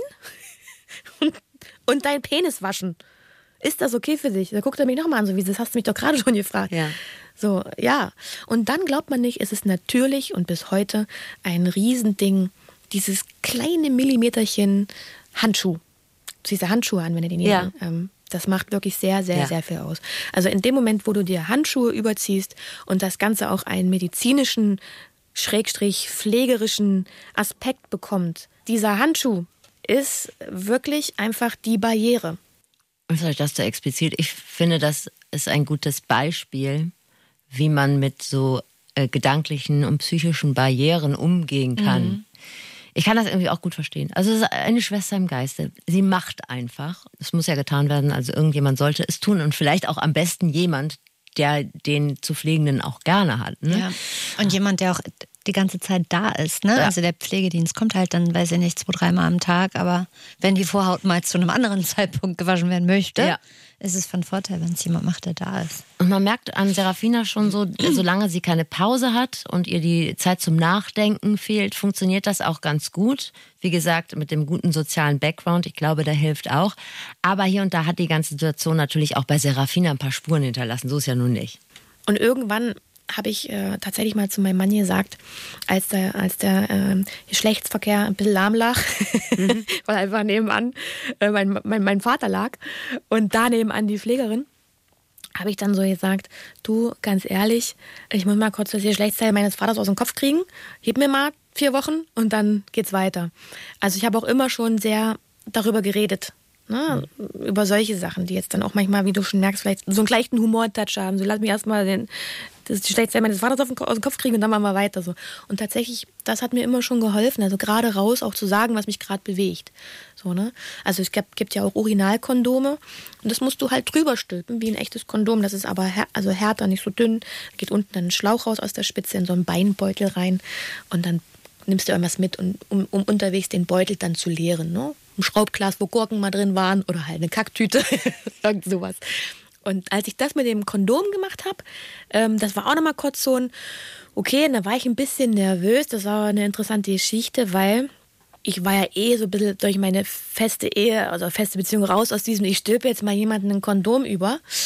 und, und deinen Penis waschen. Ist das okay für dich? Da guckt er mich nochmal an, so wie das hast du mich doch gerade schon gefragt. Ja. So, ja. Und dann glaubt man nicht, es ist natürlich und bis heute ein Riesending, dieses kleine Millimeterchen Handschuh. Du ziehst ja Handschuhe an, wenn du den ja. ähm, das macht wirklich sehr, sehr, ja. sehr viel aus. Also in dem Moment, wo du dir Handschuhe überziehst und das Ganze auch einen medizinischen, schrägstrich pflegerischen Aspekt bekommt, dieser Handschuh ist wirklich einfach die Barriere. Und vielleicht das so explizit. Ich finde, das ist ein gutes Beispiel, wie man mit so äh, gedanklichen und psychischen Barrieren umgehen kann. Mhm. Ich kann das irgendwie auch gut verstehen. Also es ist eine Schwester im Geiste. Sie macht einfach. Es muss ja getan werden, also irgendjemand sollte es tun. Und vielleicht auch am besten jemand, der den zu Pflegenden auch gerne hat. Ne? Ja. Und jemand, der auch die ganze Zeit da ist. Ne? Ja. Also der Pflegedienst kommt halt dann, weiß ich nicht, zwei, dreimal am Tag. Aber wenn die Vorhaut mal zu einem anderen Zeitpunkt gewaschen werden möchte, ja. ist es von Vorteil, wenn es jemand macht, der da ist. Und man merkt an Serafina schon so, solange sie keine Pause hat und ihr die Zeit zum Nachdenken fehlt, funktioniert das auch ganz gut. Wie gesagt, mit dem guten sozialen Background, ich glaube, der hilft auch. Aber hier und da hat die ganze Situation natürlich auch bei Serafina ein paar Spuren hinterlassen. So ist ja nun nicht. Und irgendwann habe ich äh, tatsächlich mal zu meinem Mann gesagt, als der, als der äh, Geschlechtsverkehr ein bisschen lahm lag, mhm. weil einfach nebenan äh, mein, mein, mein Vater lag und da nebenan die Pflegerin, habe ich dann so gesagt, du, ganz ehrlich, ich muss mal kurz das Geschlechtsteil meines Vaters aus dem Kopf kriegen, gib mir mal vier Wochen und dann geht's weiter. Also ich habe auch immer schon sehr darüber geredet. Ne, mhm. über solche Sachen, die jetzt dann auch manchmal, wie du schon merkst, vielleicht so einen leichten Humor-Touch haben. So, lass mich erstmal den, das Geschlechtsteil meines Vaters auf den, aus dem Kopf kriegen und dann machen wir weiter. So. Und tatsächlich, das hat mir immer schon geholfen, also gerade raus auch zu sagen, was mich gerade bewegt. So, ne? Also es gibt, gibt ja auch Originalkondome und das musst du halt drüber stülpen, wie ein echtes Kondom. Das ist aber här, also härter, nicht so dünn. Da geht unten dann ein Schlauch raus aus der Spitze in so einen Beinbeutel rein und dann nimmst du irgendwas mit, um, um, um unterwegs den Beutel dann zu leeren. Ne? Ein Schraubglas, wo Gurken mal drin waren oder halt eine Kacktüte, irgend sowas. Und als ich das mit dem Kondom gemacht habe, ähm, das war auch nochmal kurz so ein, okay, da war ich ein bisschen nervös. Das war eine interessante Geschichte, weil ich war ja eh so ein bisschen durch meine feste Ehe, also feste Beziehung raus aus diesem, ich stülpe jetzt mal jemanden ein Kondom über.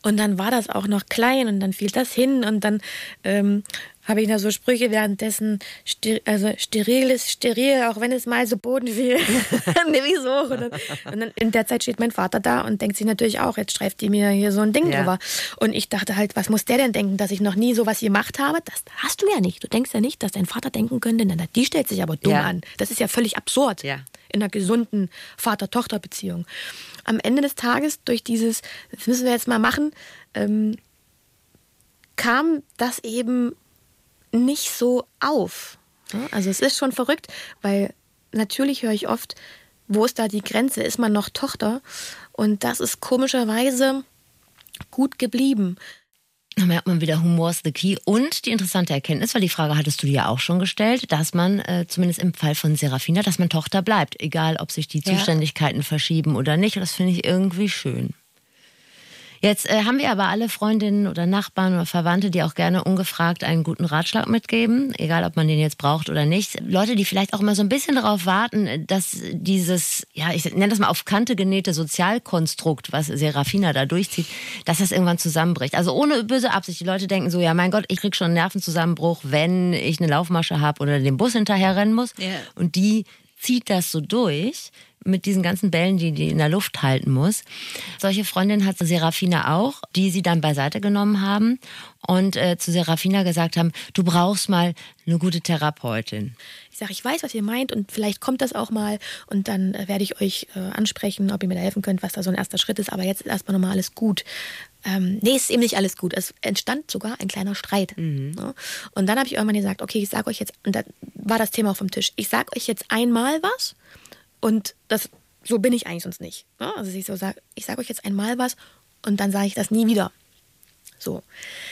Und dann war das auch noch klein und dann fiel das hin und dann ähm, habe ich da so Sprüche währenddessen, ster- also steril ist steril, auch wenn es mal so Boden fiel. Nehme ich so hoch. Und dann, und dann in der Zeit steht mein Vater da und denkt sich natürlich auch, jetzt streift die mir hier so ein Ding Ja. drüber. Und ich dachte halt, was muss der denn denken, dass ich noch nie sowas gemacht habe? Das hast du ja nicht. Du denkst ja nicht, dass dein Vater denken könnte, na, die stellt sich aber dumm Ja. an. Das ist ja völlig absurd Ja. in einer gesunden Vater-Tochter-Beziehung. Am Ende des Tages, durch dieses, das müssen wir jetzt mal machen, ähm, kam das eben nicht so auf. Ja, also es ist schon verrückt, weil natürlich höre ich oft, wo ist da die Grenze? Ist man noch Tochter? Und das ist komischerweise gut geblieben. Da merkt man wieder, Humor is the key. Und die interessante Erkenntnis, weil die Frage hattest du dir ja auch schon gestellt, dass man, äh, zumindest im Fall von Serafina, dass man Tochter bleibt. Egal, ob sich die Ja. Zuständigkeiten verschieben oder nicht. Und das finde ich irgendwie schön. Jetzt äh, haben wir aber alle Freundinnen oder Nachbarn oder Verwandte, die auch gerne ungefragt einen guten Ratschlag mitgeben, egal ob man den jetzt braucht oder nicht. Leute, die vielleicht auch immer so ein bisschen darauf warten, dass dieses, ja, ich nenne das mal auf Kante genähte Sozialkonstrukt, was Serafina da durchzieht, dass das irgendwann zusammenbricht. Also ohne böse Absicht. Die Leute denken so, ja mein Gott, ich krieg schon einen Nervenzusammenbruch, wenn ich eine Laufmasche habe oder den Bus hinterher rennen muss. Ja. Und die zieht das so durch mit diesen ganzen Bällen, die die in der Luft halten muss. Solche Freundinnen hat Serafina auch, die sie dann beiseite genommen haben und äh, zu Serafina gesagt haben, du brauchst mal eine gute Therapeutin. Ich sage, ich weiß, was ihr meint und vielleicht kommt das auch mal und dann äh, werde ich euch äh, ansprechen, ob ihr mir da helfen könnt, was da so ein erster Schritt ist. Aber jetzt ist erstmal nochmal alles gut. Ähm, nee, es ist eben nicht alles gut. Es entstand sogar ein kleiner Streit. Mhm. Ja? Und dann habe ich irgendwann gesagt, okay, ich sage euch jetzt, und da war das Thema auch vom Tisch, ich sage euch jetzt einmal was und das, so bin ich eigentlich sonst nicht. Ja? Also ich so sage, ich sage euch jetzt einmal was und dann sage ich das nie wieder. So.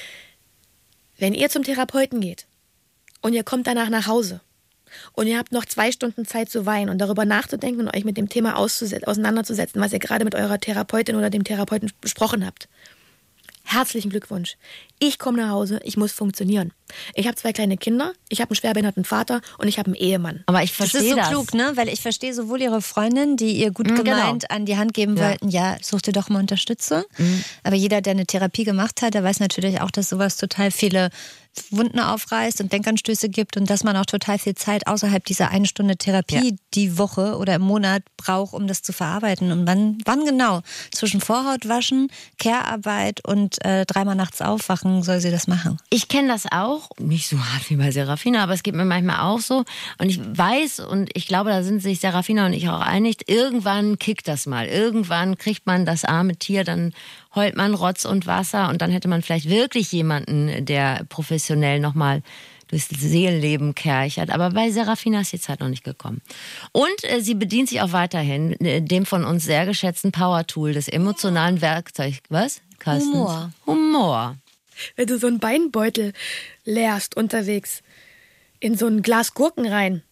Wenn ihr zum Therapeuten geht und ihr kommt danach nach Hause und ihr habt noch zwei Stunden Zeit zu weinen und darüber nachzudenken und euch mit dem Thema auszuset- auseinanderzusetzen, was ihr gerade mit eurer Therapeutin oder dem Therapeuten besprochen habt. Herzlichen Glückwunsch. Ich komme nach Hause, ich muss funktionieren. Ich habe zwei kleine Kinder, ich habe einen schwerbehinderten Vater und ich habe einen Ehemann. Aber ich Das verstehe ist so das. klug, ne? Weil ich verstehe sowohl ihre Freundin, die ihr gut Mm, gemeint genau. an die Hand geben Ja. wollten, ja, such dir doch mal Unterstützung. Mhm. Aber jeder, der eine Therapie gemacht hat, der weiß natürlich auch, dass sowas total viele Wunden aufreißt und Denkanstöße gibt und dass man auch total viel Zeit außerhalb dieser eine Stunde Therapie Ja. die Woche oder im Monat braucht, um das zu verarbeiten. Und wann, wann genau? Zwischen Vorhautwaschen, Care-Arbeit und äh, dreimal nachts aufwachen soll sie das machen. Ich kenne das auch, nicht so hart wie bei Serafina, aber es geht mir manchmal auch so. Und ich weiß und ich glaube, da sind sich Serafina und ich auch einig, irgendwann kickt das mal. Irgendwann kriegt man das arme Tier, dann heult man Rotz und Wasser und dann hätte man vielleicht wirklich jemanden, der professionell nochmal durchs Seelenleben kerchert. Aber bei Serafina ist die Zeit noch nicht gekommen. Und äh, sie bedient sich auch weiterhin äh, dem von uns sehr geschätzten Power-Tool des emotionalen Werkzeugs. Was? Carstens? Humor. Humor. Wenn du so einen Beinbeutel leerst unterwegs in so ein Glas Gurken rein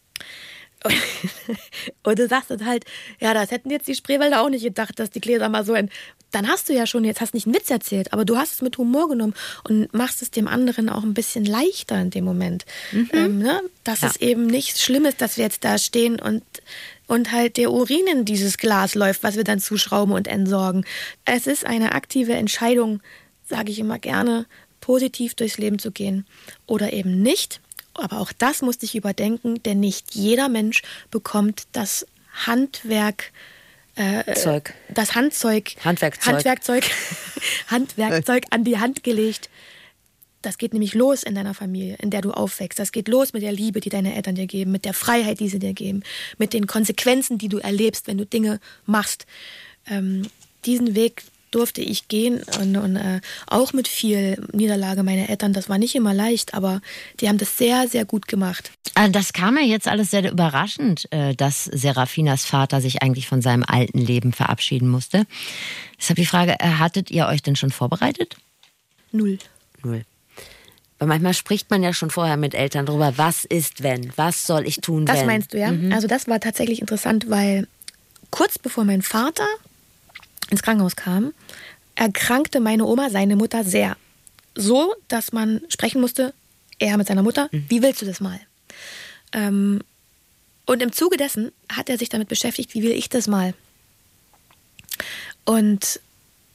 und du sagst dann halt, ja, das hätten jetzt die Spreewälder auch nicht gedacht, dass die Gläser mal so ein... Dann hast du ja schon, jetzt hast nicht einen Witz erzählt, aber du hast es mit Humor genommen und machst es dem anderen auch ein bisschen leichter in dem Moment. Mhm. Ähm, ne? Dass Ja. es eben nichts Schlimmes, dass wir jetzt da stehen und, und halt der Urin in dieses Glas läuft, was wir dann zuschrauben und entsorgen. Es ist eine aktive Entscheidung, sage ich immer gerne, positiv durchs Leben zu gehen oder eben nicht. Aber auch das musste ich überdenken, denn nicht jeder Mensch bekommt das Handwerk, äh, Zeug. das Handzeug, Handwerkzeug. Handwerkzeug, Handwerkzeug an die Hand gelegt. Das geht nämlich los in deiner Familie, in der du aufwächst. Das geht los mit der Liebe, die deine Eltern dir geben, mit der Freiheit, die sie dir geben, mit den Konsequenzen, die du erlebst, wenn du Dinge machst. Ähm, diesen Weg durfte ich gehen und, und äh, auch mit viel Niederlage meiner Eltern. Das war nicht immer leicht, aber die haben das sehr, sehr gut gemacht. Das kam mir jetzt alles sehr überraschend, dass Serafinas Vater sich eigentlich von seinem alten Leben verabschieden musste. Deshalb die Frage, hattet ihr euch denn schon vorbereitet? Null. Null. Weil manchmal spricht man ja schon vorher mit Eltern drüber, was ist wenn, was soll ich tun, Das wenn. meinst du, ja? Mhm. Also das war tatsächlich interessant, weil kurz bevor mein Vater ins Krankenhaus kam, erkrankte meine Oma, seine Mutter, sehr. So, dass man sprechen musste, er mit seiner Mutter, mhm. wie willst du das mal? Ähm, und im Zuge dessen hat er sich damit beschäftigt, wie will ich das mal? Und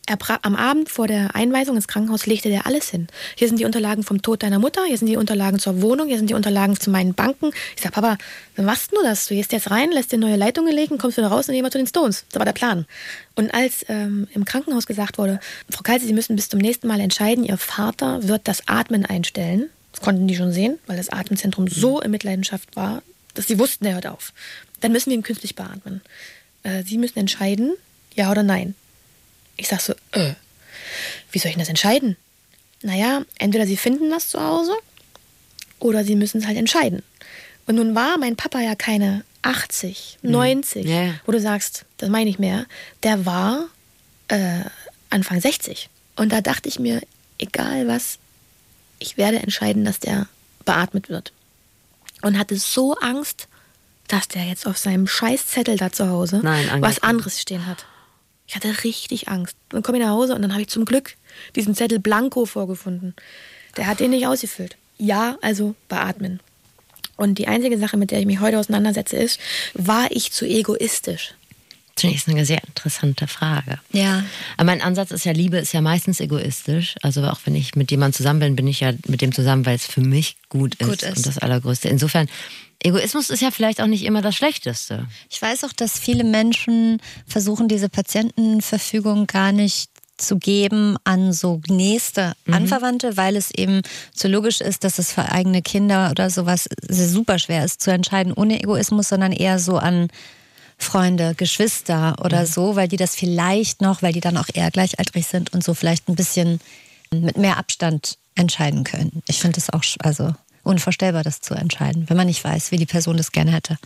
Er bra- am Abend vor der Einweisung ins Krankenhaus legte der alles hin. Hier sind die Unterlagen vom Tod deiner Mutter, hier sind die Unterlagen zur Wohnung, hier sind die Unterlagen zu meinen Banken. Ich sag, Papa, wann machst du das? Du gehst jetzt rein, lässt dir neue Leitungen legen, kommst wieder raus und gehen wir zu den Stones. Das war der Plan. Und als ähm, im Krankenhaus gesagt wurde, Frau Kalse, Sie müssen bis zum nächsten Mal entscheiden, Ihr Vater wird das Atmen einstellen. Das konnten die schon sehen, weil das Atemzentrum so in Mitleidenschaft war, dass sie wussten, der hört auf. Dann müssen wir ihn künstlich beatmen. Äh, Sie müssen entscheiden, ja oder nein. Ich sag so, äh, wie soll ich denn das entscheiden? Naja, entweder Sie finden das zu Hause oder Sie müssen es halt entscheiden. Und nun war mein Papa ja keine achtzig, neunzig, Ja. wo du sagst, das meine ich mehr. Der war äh, Anfang sechzig. Und da dachte ich mir, egal was, ich werde entscheiden, dass der beatmet wird. Und hatte so Angst, dass der jetzt auf seinem Scheißzettel da zu Hause Nein, was angekündigt. anderes stehen hat. Ich hatte richtig Angst. Dann komme ich nach Hause und dann habe ich zum Glück diesen Zettel blanko vorgefunden. Der hat den nicht ausgefüllt. Ja, also beatmen. Und die einzige Sache, mit der ich mich heute auseinandersetze, ist, war ich zu egoistisch? Zunächst eine sehr interessante Frage. Ja. Aber mein Ansatz ist ja, Liebe ist ja meistens egoistisch. Also auch wenn ich mit jemandem zusammen bin, bin ich ja mit dem zusammen, weil es für mich gut ist, Gut ist. und das Allergrößte. Insofern, Egoismus ist ja vielleicht auch nicht immer das Schlechteste. Ich weiß auch, dass viele Menschen versuchen, diese Patientenverfügung gar nicht zu geben an so nächste Anverwandte, weil es eben so logisch ist, dass es für eigene Kinder oder sowas super schwer ist zu entscheiden ohne Egoismus, sondern eher so an Freunde, Geschwister oder so, weil die das vielleicht noch, weil die dann auch eher gleichaltrig sind und so vielleicht ein bisschen mit mehr Abstand entscheiden können. Ich finde es auch also unvorstellbar, das zu entscheiden, wenn man nicht weiß, wie die Person das gerne hätte.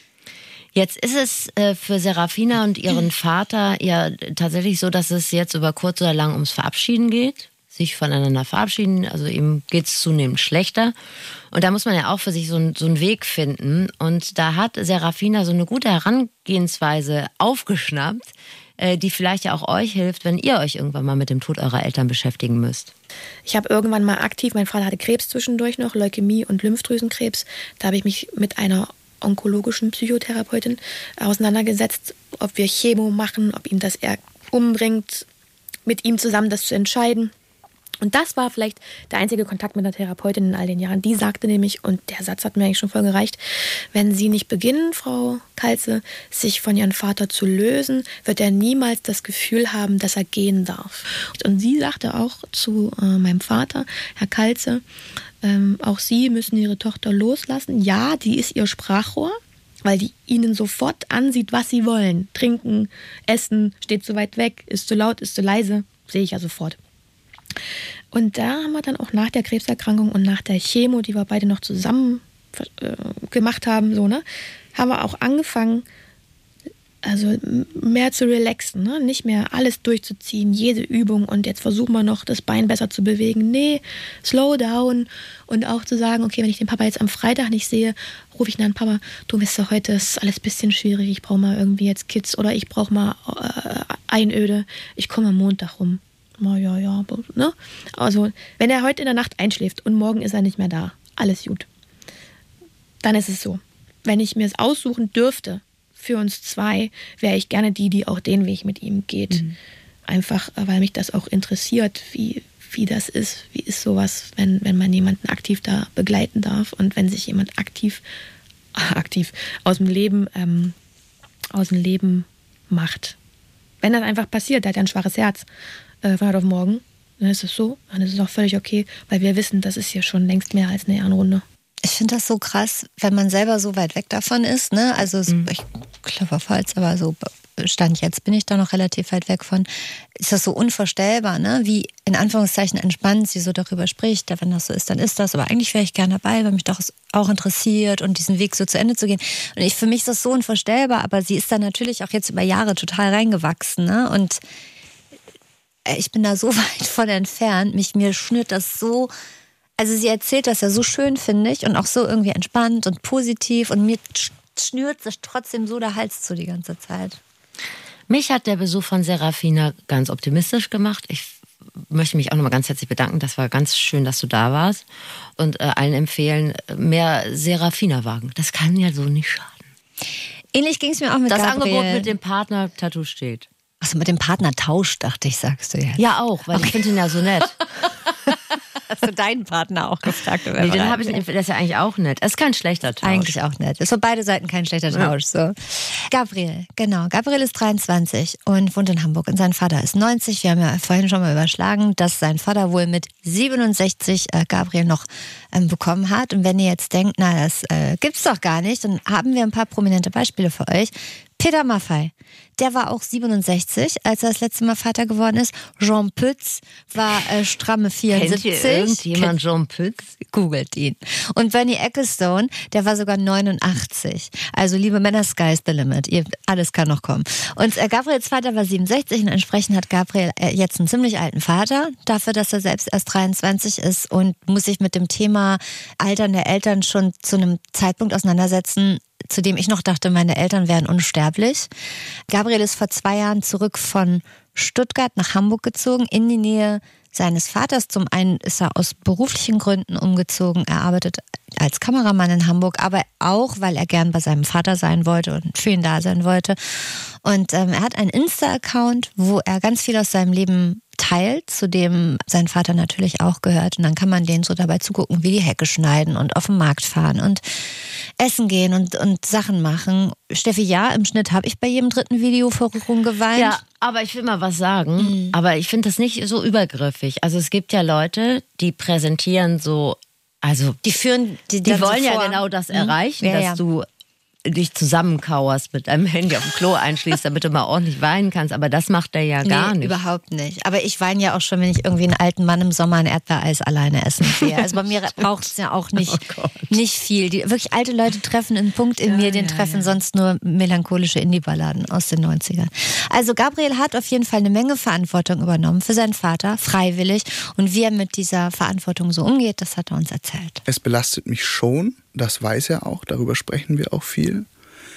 Jetzt ist es äh, für Serafina und ihren Vater ja tatsächlich so, dass es jetzt über kurz oder lang ums Verabschieden geht. Sich voneinander verabschieden, also ihm geht es zunehmend schlechter. Und da muss man ja auch für sich so, ein, so einen Weg finden. Und da hat Serafina so eine gute Herangehensweise aufgeschnappt, äh, die vielleicht ja auch euch hilft, wenn ihr euch irgendwann mal mit dem Tod eurer Eltern beschäftigen müsst. Ich habe irgendwann mal aktiv, mein Vater hatte Krebs zwischendurch noch, Leukämie und Lymphdrüsenkrebs. Da habe ich mich mit einer onkologischen Psychotherapeutin auseinandergesetzt, ob wir Chemo machen, ob ihn das eher umbringt, mit ihm zusammen das zu entscheiden. Und das war vielleicht der einzige Kontakt mit einer Therapeutin in all den Jahren. Die sagte nämlich, und der Satz hat mir eigentlich schon voll gereicht, wenn Sie nicht beginnen, Frau Kalse, sich von Ihrem Vater zu lösen, wird er niemals das Gefühl haben, dass er gehen darf. Und sie sagte auch zu äh, meinem Vater, Herr Kalse, ähm, auch Sie müssen Ihre Tochter loslassen. Ja, die ist Ihr Sprachrohr, weil die Ihnen sofort ansieht, was Sie wollen. Trinken, essen, steht zu weit weg, ist zu laut, ist zu leise, sehe ich ja sofort. Und da haben wir dann auch nach der Krebserkrankung und nach der Chemo, die wir beide noch zusammen äh, gemacht haben, so, ne, haben wir auch angefangen, also mehr zu relaxen, ne? Nicht mehr alles durchzuziehen, jede Übung und jetzt versuchen wir noch, das Bein besser zu bewegen. Nee, slow down und auch zu sagen, okay, wenn ich den Papa jetzt am Freitag nicht sehe, rufe ich dann, Papa, du weißt ja, heute ist alles ein bisschen schwierig, ich brauche mal irgendwie jetzt Kids oder ich brauche mal äh, Einöde, ich komme am Montag rum. Na ja, ja, ne? Also, wenn er heute in der Nacht einschläft und morgen ist er nicht mehr da, alles gut. Dann ist es so. Wenn ich mir es aussuchen dürfte für uns zwei, wäre ich gerne die, die auch den Weg mit ihm geht. Mhm. Einfach, weil mich das auch interessiert, wie, wie das ist. Wie ist sowas, wenn, wenn man jemanden aktiv da begleiten darf und wenn sich jemand aktiv, aktiv aus dem Leben, ähm, aus dem Leben macht. Wenn das einfach passiert, der hat ja ein schwaches Herz, von heute auf morgen, dann ist es so, dann ist es auch völlig okay, weil wir wissen, das ist ja schon längst mehr als eine Ehrenrunde. Ich finde das so krass, wenn man selber so weit weg davon ist, ne? Also mhm. ich klopfe auf Holz, aber so Stand jetzt bin ich da noch relativ weit weg von. Ist das so unvorstellbar, ne? Wie in Anführungszeichen entspannt sie so darüber spricht. Wenn das so ist, dann ist das. Aber eigentlich wäre ich gerne dabei, weil mich doch auch interessiert und diesen Weg so zu Ende zu gehen. Und ich, für mich ist das so unvorstellbar, aber sie ist da natürlich auch jetzt über Jahre total reingewachsen, ne? Und ich bin da so weit von entfernt, mich, mir schnürt das so, also sie erzählt das ja so schön, finde ich, und auch so irgendwie entspannt und positiv und mir schnürt sich trotzdem so der Hals zu die ganze Zeit. Mich hat der Besuch von Serafina ganz optimistisch gemacht. Ich möchte mich auch nochmal ganz herzlich bedanken, das war ganz schön, dass du da warst und äh, allen empfehlen, mehr Serafina wagen. Das kann ja so nicht schaden. Ähnlich ging es mir auch mit das Gabriel. Das Angebot mit dem Partner-Tattoo steht. Achso, mit dem Partnertausch, dachte ich, sagst du jetzt. Ja, auch, weil okay. ich finde ihn ja so nett. Hast du deinen Partner auch gefragt? Nee, den habe ich, der ist ja eigentlich auch nett. Das ist kein schlechter Tausch. Eigentlich auch nett. Ist für beide Seiten kein schlechter Tausch. So. Gabriel, genau. Gabriel ist dreiundzwanzig und wohnt in Hamburg und sein Vater ist neunzig. Wir haben ja vorhin schon mal überschlagen, dass sein Vater wohl mit siebenundsechzig äh, Gabriel noch ähm, bekommen hat. Und wenn ihr jetzt denkt, na, das äh, gibt's doch gar nicht, dann haben wir ein paar prominente Beispiele für euch. Peter Maffay, der war auch siebenundsechzig, als er das letzte Mal Vater geworden ist. Jean Pütz war äh, stramme vierundsiebzig. Kennt ihr irgendjemand Jean Pütz? Googelt ihn. Und Bernie Ecclestone, der war sogar neunundachtzig. Also liebe Männer, sky's the limit. Ihr, alles kann noch kommen. Und äh, Gabriels Vater war siebenundsechzig und entsprechend hat Gabriel äh, jetzt einen ziemlich alten Vater, dafür, dass er selbst erst dreiundzwanzig ist und muss sich mit dem Thema Altern der Eltern schon zu einem Zeitpunkt auseinandersetzen, zu dem ich noch dachte, meine Eltern wären unsterblich. Gabriel ist vor zwei Jahren zurück von Stuttgart nach Hamburg gezogen, in die Nähe seines Vaters. Zum einen ist er aus beruflichen Gründen umgezogen. Er arbeitet als Kameramann in Hamburg, aber auch, weil er gern bei seinem Vater sein wollte und für ihn da sein wollte. Und ähm, er hat einen Insta-Account, wo er ganz viel aus seinem Leben teilt, zu dem sein Vater natürlich auch gehört. Und dann kann man denen so dabei zugucken, wie die Hecke schneiden und auf den Markt fahren und essen gehen und, und Sachen machen. Steffi, ja, im Schnitt habe ich bei jedem dritten Video vor Rührung geweint. Ja, aber ich will mal was sagen. Mhm. Aber ich finde das nicht so übergriffig. Also es gibt ja Leute, die präsentieren so, also die führen, die, die wollen so ja vor. genau das erreichen, ja, dass ja. du dich zusammenkauerst mit deinem Handy auf dem Klo einschließt, damit du mal ordentlich weinen kannst. Aber das macht er ja gar nee, nicht. Überhaupt nicht. Aber ich weine ja auch schon, wenn ich irgendwie einen alten Mann im Sommer ein Erdbeereis alleine essen sehe. Also bei mir braucht es ja auch nicht, oh nicht viel. Die, wirklich alte Leute treffen einen Punkt in ja, mir, den ja, treffen ja. sonst nur melancholische Indie-Balladen aus den neunzigern. Also Gabriel hat auf jeden Fall eine Menge Verantwortung übernommen für seinen Vater, freiwillig. Und wie er mit dieser Verantwortung so umgeht, das hat er uns erzählt. Es belastet mich schon, das weiß er auch, darüber sprechen wir auch viel.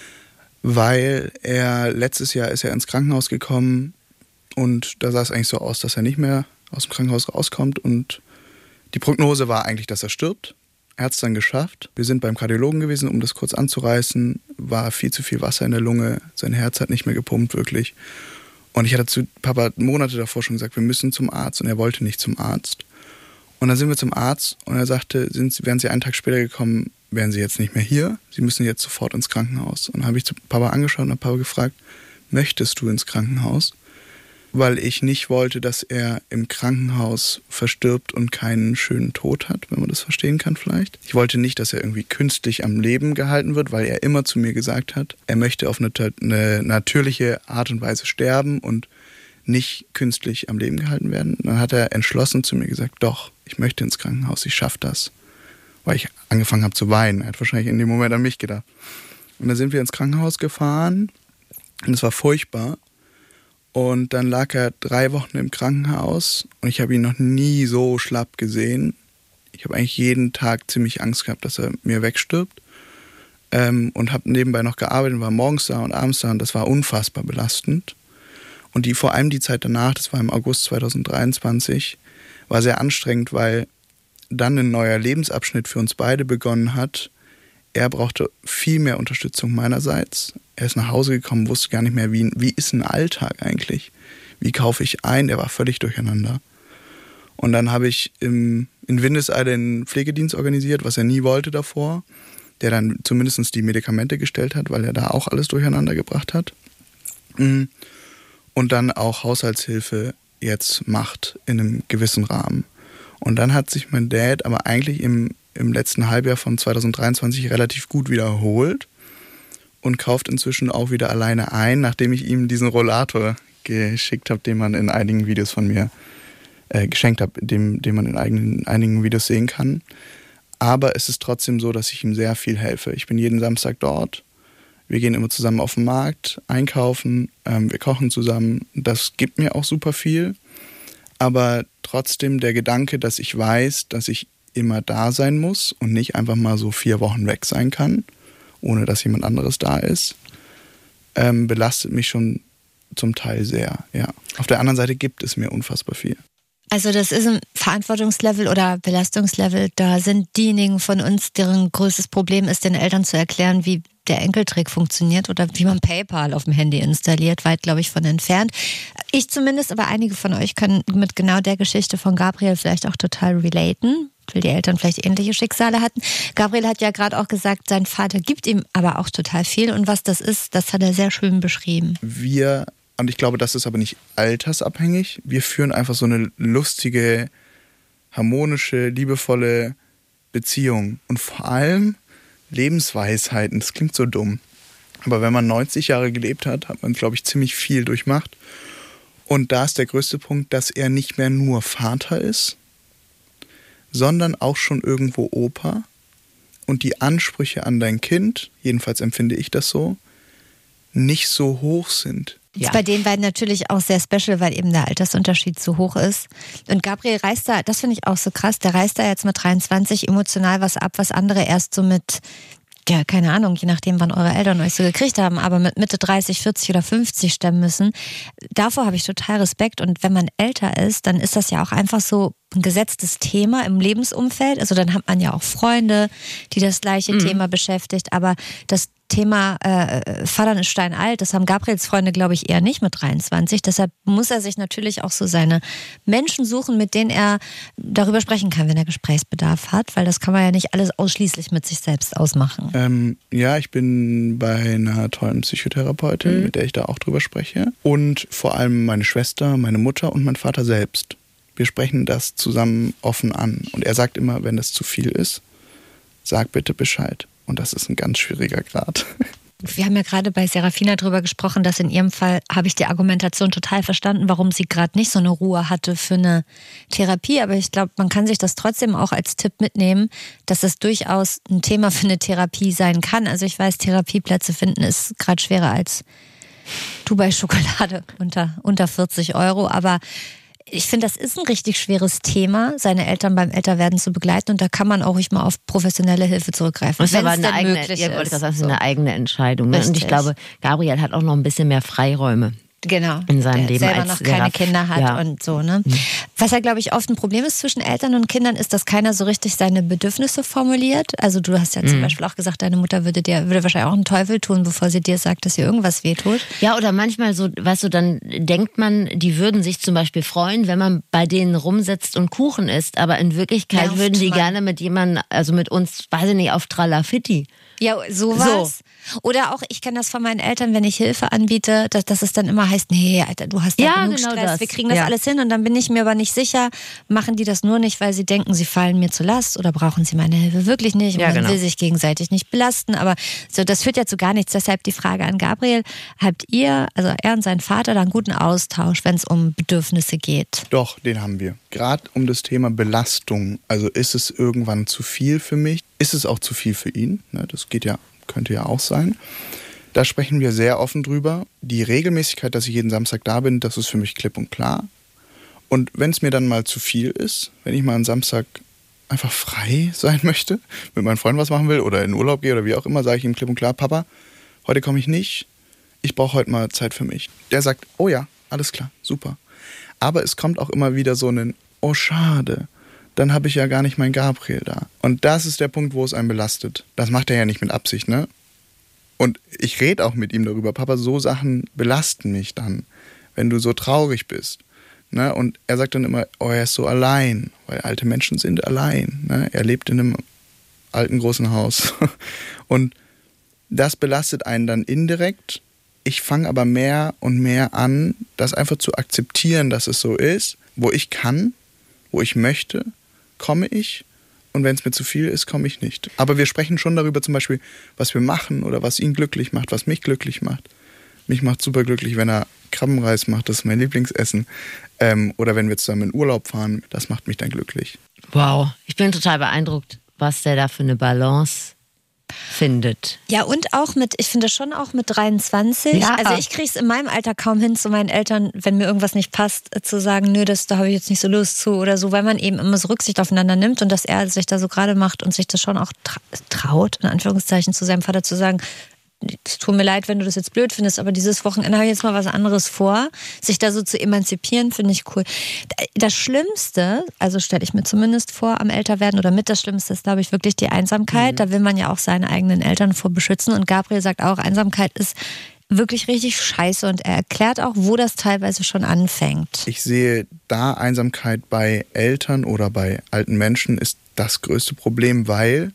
Weil er, letztes Jahr ist er ins Krankenhaus gekommen und da sah es eigentlich so aus, dass er nicht mehr aus dem Krankenhaus rauskommt und die Prognose war eigentlich, dass er stirbt. Er hat es dann geschafft. Wir sind beim Kardiologen gewesen, um das kurz anzureißen, war viel zu viel Wasser in der Lunge, sein Herz hat nicht mehr gepumpt wirklich. Und ich hatte zu Papa Monate davor schon gesagt, wir müssen zum Arzt und er wollte nicht zum Arzt. Und dann sind wir zum Arzt und er sagte, sind, wären Sie einen Tag später gekommen, wären Sie jetzt nicht mehr hier, Sie müssen jetzt sofort ins Krankenhaus. Und dann habe ich zu Papa angeschaut und habe Papa gefragt, möchtest du ins Krankenhaus? Weil ich nicht wollte, dass er im Krankenhaus verstirbt und keinen schönen Tod hat, wenn man das verstehen kann vielleicht. Ich wollte nicht, dass er irgendwie künstlich am Leben gehalten wird, weil er immer zu mir gesagt hat, er möchte auf eine, eine natürliche Art und Weise sterben und nicht künstlich am Leben gehalten werden. Dann hat er entschlossen zu mir gesagt, doch, ich möchte ins Krankenhaus, ich schaffe das. Weil ich angefangen habe zu weinen. Er hat wahrscheinlich in dem Moment an mich gedacht. Und dann sind wir ins Krankenhaus gefahren und es war furchtbar. Und dann lag er drei Wochen im Krankenhaus und ich habe ihn noch nie so schlapp gesehen. Ich habe eigentlich jeden Tag ziemlich Angst gehabt, dass er mir wegstirbt. Ähm, und habe nebenbei noch gearbeitet, war morgens da und abends da und das war unfassbar belastend. Und die, vor allem die Zeit danach, das war im August zweitausenddreiundzwanzig, war sehr anstrengend, weil dann ein neuer Lebensabschnitt für uns beide begonnen hat. Er brauchte viel mehr Unterstützung meinerseits. Er ist nach Hause gekommen, wusste gar nicht mehr, wie, wie ist ein Alltag eigentlich? Wie kaufe ich ein? Er war völlig durcheinander. Und dann habe ich im, in Windeseile einen Pflegedienst organisiert, was er nie wollte davor, der dann zumindest die Medikamente gestellt hat, weil er da auch alles durcheinander gebracht hat. Und dann auch Haushaltshilfe jetzt macht in einem gewissen Rahmen. Und dann hat sich mein Dad aber eigentlich im, im letzten Halbjahr von zweitausenddreiundzwanzig relativ gut wieder erholt und kauft inzwischen auch wieder alleine ein, nachdem ich ihm diesen Rollator geschickt habe, den man in einigen Videos von mir äh, geschenkt habe, den, den man in einigen, einigen Videos sehen kann. Aber es ist trotzdem so, dass ich ihm sehr viel helfe. Ich bin jeden Samstag dort. Wir gehen immer zusammen auf den Markt, einkaufen, ähm, wir kochen zusammen. Das gibt mir auch super viel. Aber trotzdem der Gedanke, dass ich weiß, dass ich immer da sein muss und nicht einfach mal so vier Wochen weg sein kann, ohne dass jemand anderes da ist, ähm, belastet mich schon zum Teil sehr. Ja. Auf der anderen Seite gibt es mir unfassbar viel. Also das ist ein Verantwortungslevel oder Belastungslevel. Da sind diejenigen von uns, deren größtes Problem ist, den Eltern zu erklären, wie der Enkeltrick funktioniert oder wie man PayPal auf dem Handy installiert, weit, glaube ich, von entfernt. Ich zumindest, aber einige von euch können mit genau der Geschichte von Gabriel vielleicht auch total relaten, weil die Eltern vielleicht ähnliche Schicksale hatten. Gabriel hat ja gerade auch gesagt, sein Vater gibt ihm aber auch total viel und was das ist, das hat er sehr schön beschrieben. Wir, und ich glaube, das ist aber nicht altersabhängig, wir führen einfach so eine lustige, harmonische, liebevolle Beziehung und vor allem Lebensweisheiten. Das klingt so dumm, aber wenn man neunzig Jahre gelebt hat, hat man, glaube ich, ziemlich viel durchmacht. Und da ist der größte Punkt, dass er nicht mehr nur Vater ist, sondern auch schon irgendwo Opa. Und die Ansprüche an dein Kind, jedenfalls empfinde ich das so, nicht so hoch sind. Ja. Ist bei den beiden natürlich auch sehr special, weil eben der Altersunterschied zu hoch ist. Und Gabriel reißt da, das finde ich auch so krass, der reißt da jetzt mit dreiundzwanzig emotional was ab, was andere erst so mit, ja, keine Ahnung, je nachdem, wann eure Eltern euch so gekriegt haben, aber mit Mitte dreißig, vierzig oder fünfzig stemmen müssen. Davor habe ich total Respekt. Und wenn man älter ist, dann ist das ja auch einfach so ein gesetztes Thema im Lebensumfeld. Also dann hat man ja auch Freunde, die das gleiche mhm. Thema beschäftigt. Aber das Thema äh, Vatern ist steinalt, das haben Gabriels Freunde, glaube ich, eher nicht mit dreiundzwanzig. Deshalb muss er sich natürlich auch so seine Menschen suchen, mit denen er darüber sprechen kann, wenn er Gesprächsbedarf hat. Weil das kann man ja nicht alles ausschließlich mit sich selbst ausmachen. Ähm, ja, ich bin bei einer tollen Psychotherapeutin, mhm. mit der ich da auch drüber spreche. Und vor allem meine Schwester, meine Mutter und mein Vater selbst. Wir sprechen das zusammen offen an. Und er sagt immer, wenn das zu viel ist, sag bitte Bescheid. Und das ist ein ganz schwieriger Grad. Wir haben ja gerade bei Serafina drüber gesprochen, dass in ihrem Fall habe ich die Argumentation total verstanden, warum sie gerade nicht so eine Ruhe hatte für eine Therapie. Aber ich glaube, man kann sich das trotzdem auch als Tipp mitnehmen, dass es durchaus ein Thema für eine Therapie sein kann. Also ich weiß, Therapieplätze finden ist gerade schwerer als Dubai-Schokolade unter, unter vierzig Euro. Aber ich finde, das ist ein richtig schweres Thema, seine Eltern beim Älterwerden zu begleiten. Und da kann man auch ruhig mal auf professionelle Hilfe zurückgreifen. Das ist aber eine eigene, ihr wollt das sagen, so. eine eigene Entscheidung. Ne? Und ich glaube, Gabriel hat auch noch ein bisschen mehr Freiräume. Genau, in seinem der Leben selber als noch keine Seraph. Kinder hat ja. und so. Ne? Mhm. Was ja, glaube ich, oft ein Problem ist zwischen Eltern und Kindern, ist, dass keiner so richtig seine Bedürfnisse formuliert. Also du hast ja zum mhm. Beispiel auch gesagt, deine Mutter würde dir würde wahrscheinlich auch einen Teufel tun, bevor sie dir sagt, dass ihr irgendwas wehtut. Ja, oder manchmal so, weißt du, dann denkt man, die würden sich zum Beispiel freuen, wenn man bei denen rumsitzt und Kuchen isst. Aber in Wirklichkeit Nervt würden die man. gerne mit jemandem, also mit uns, weiß ich nicht, auf Tralafitti. Ja, sowas. So. Oder auch, ich kenne das von meinen Eltern, wenn ich Hilfe anbiete, dass, dass es dann immer heißt, nee, Alter, du hast da ja genug genau Stress, das. wir kriegen das ja. alles hin. Und dann bin ich mir aber nicht sicher, machen die das nur nicht, weil sie denken, sie fallen mir zur Last oder brauchen sie meine Hilfe wirklich nicht. Und ja, man genau. will sich gegenseitig nicht belasten. Aber so, das führt ja zu gar nichts. Deshalb die Frage an Gabriel, habt ihr, also er und sein Vater, da einen guten Austausch, wenn es um Bedürfnisse geht? Doch, den haben wir. Gerade um das Thema Belastung. Also ist es irgendwann zu viel für mich? Ist es auch zu viel für ihn? Das geht ja, könnte ja auch sein. Da sprechen wir sehr offen drüber. Die Regelmäßigkeit, dass ich jeden Samstag da bin, das ist für mich klipp und klar. Und wenn es mir dann mal zu viel ist, wenn ich mal am Samstag einfach frei sein möchte, mit meinen Freunden was machen will oder in Urlaub gehe oder wie auch immer, sage ich ihm klipp und klar, Papa, heute komme ich nicht, ich brauche heute mal Zeit für mich. Der sagt, oh ja, alles klar, super. Aber es kommt auch immer wieder so ein, oh schade, dann habe ich ja gar nicht meinen Gabriel da. Und das ist der Punkt, wo es einen belastet. Das macht er ja nicht mit Absicht, ne? Und ich rede auch mit ihm darüber, Papa, so Sachen belasten mich dann, wenn du so traurig bist. Ne? Und er sagt dann immer, oh, er ist so allein, weil alte Menschen sind allein. Ne? Er lebt in einem alten großen Haus. Und das belastet einen dann indirekt. Ich fange aber mehr und mehr an, das einfach zu akzeptieren, dass es so ist. Wo ich kann, wo ich möchte, komme ich. Und wenn es mir zu viel ist, komme ich nicht. Aber wir sprechen schon darüber zum Beispiel, was wir machen oder was ihn glücklich macht, was mich glücklich macht. Mich macht super glücklich, wenn er Krabbenreis macht, das ist mein Lieblingsessen. Ähm, oder wenn wir zusammen in Urlaub fahren, das macht mich dann glücklich. Wow, ich bin total beeindruckt, was der da für eine Balance findet. Ja, und auch mit, ich finde schon auch mit dreiundzwanzig. Ja. Also ich kriege es in meinem Alter kaum hin, zu meinen Eltern, wenn mir irgendwas nicht passt, zu sagen, nö, das, da habe ich jetzt nicht so Lust zu oder so, weil man eben immer so Rücksicht aufeinander nimmt und dass er sich da so gerade macht und sich das schon auch traut, in Anführungszeichen, zu seinem Vater zu sagen, es tut mir leid, wenn du das jetzt blöd findest, aber dieses Wochenende habe ich jetzt mal was anderes vor. Sich da so zu emanzipieren, finde ich cool. Das Schlimmste, also stelle ich mir zumindest vor, am Älterwerden oder mit das Schlimmste ist, glaube ich, wirklich die Einsamkeit. Mhm. Da will man ja auch seine eigenen Eltern vor beschützen. Und Gabriel sagt auch, Einsamkeit ist wirklich richtig scheiße. Und er erklärt auch, wo das teilweise schon anfängt. Ich sehe da Einsamkeit bei Eltern oder bei alten Menschen ist das größte Problem, weil,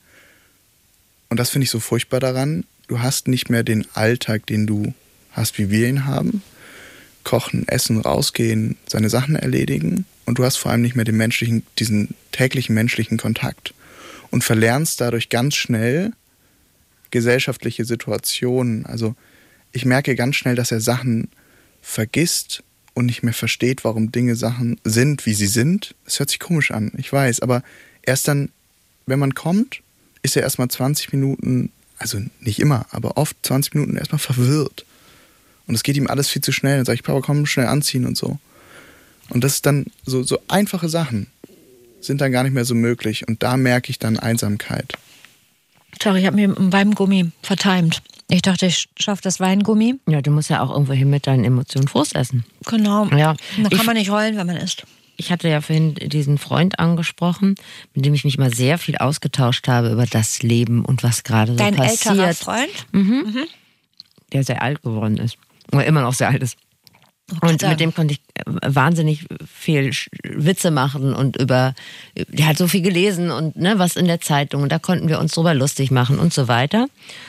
und das finde ich so furchtbar daran, du hast nicht mehr den Alltag, den du hast, wie wir ihn haben. Kochen, essen, rausgehen, seine Sachen erledigen. Und du hast vor allem nicht mehr den menschlichen, diesen täglichen menschlichen Kontakt. Und verlernst dadurch ganz schnell gesellschaftliche Situationen. Also ich merke ganz schnell, dass er Sachen vergisst und nicht mehr versteht, warum Dinge, Sachen sind, wie sie sind. Das hört sich komisch an, ich weiß. Aber erst dann, wenn man kommt, ist er erstmal zwanzig Minuten, also nicht immer, aber oft zwanzig Minuten erstmal verwirrt. Und es geht ihm alles viel zu schnell. Dann sage ich, Papa, komm, schnell anziehen und so. Und das ist dann, so, so einfache Sachen sind dann gar nicht mehr so möglich. Und da merke ich dann Einsamkeit. Sorry, ich habe mir beim Gummi vertimt. Ich dachte, ich schaffe das Weingummi. Ja, du musst ja auch irgendwo hin mit deinen Emotionen Frust essen. Genau. Ja. Da kann ich, man nicht heulen, wenn man isst. Ich hatte ja vorhin diesen Freund angesprochen, mit dem ich mich mal sehr viel ausgetauscht habe über das Leben und was gerade so Dein passiert. Dein älterer Freund? Mhm. Mhm. Der sehr alt geworden ist. Oder immer noch sehr alt ist. Und mit dem konnte ich wahnsinnig viel Witze machen und über, der hat so viel gelesen und ne, was in der Zeitung und da konnten wir uns drüber lustig machen und so weiter.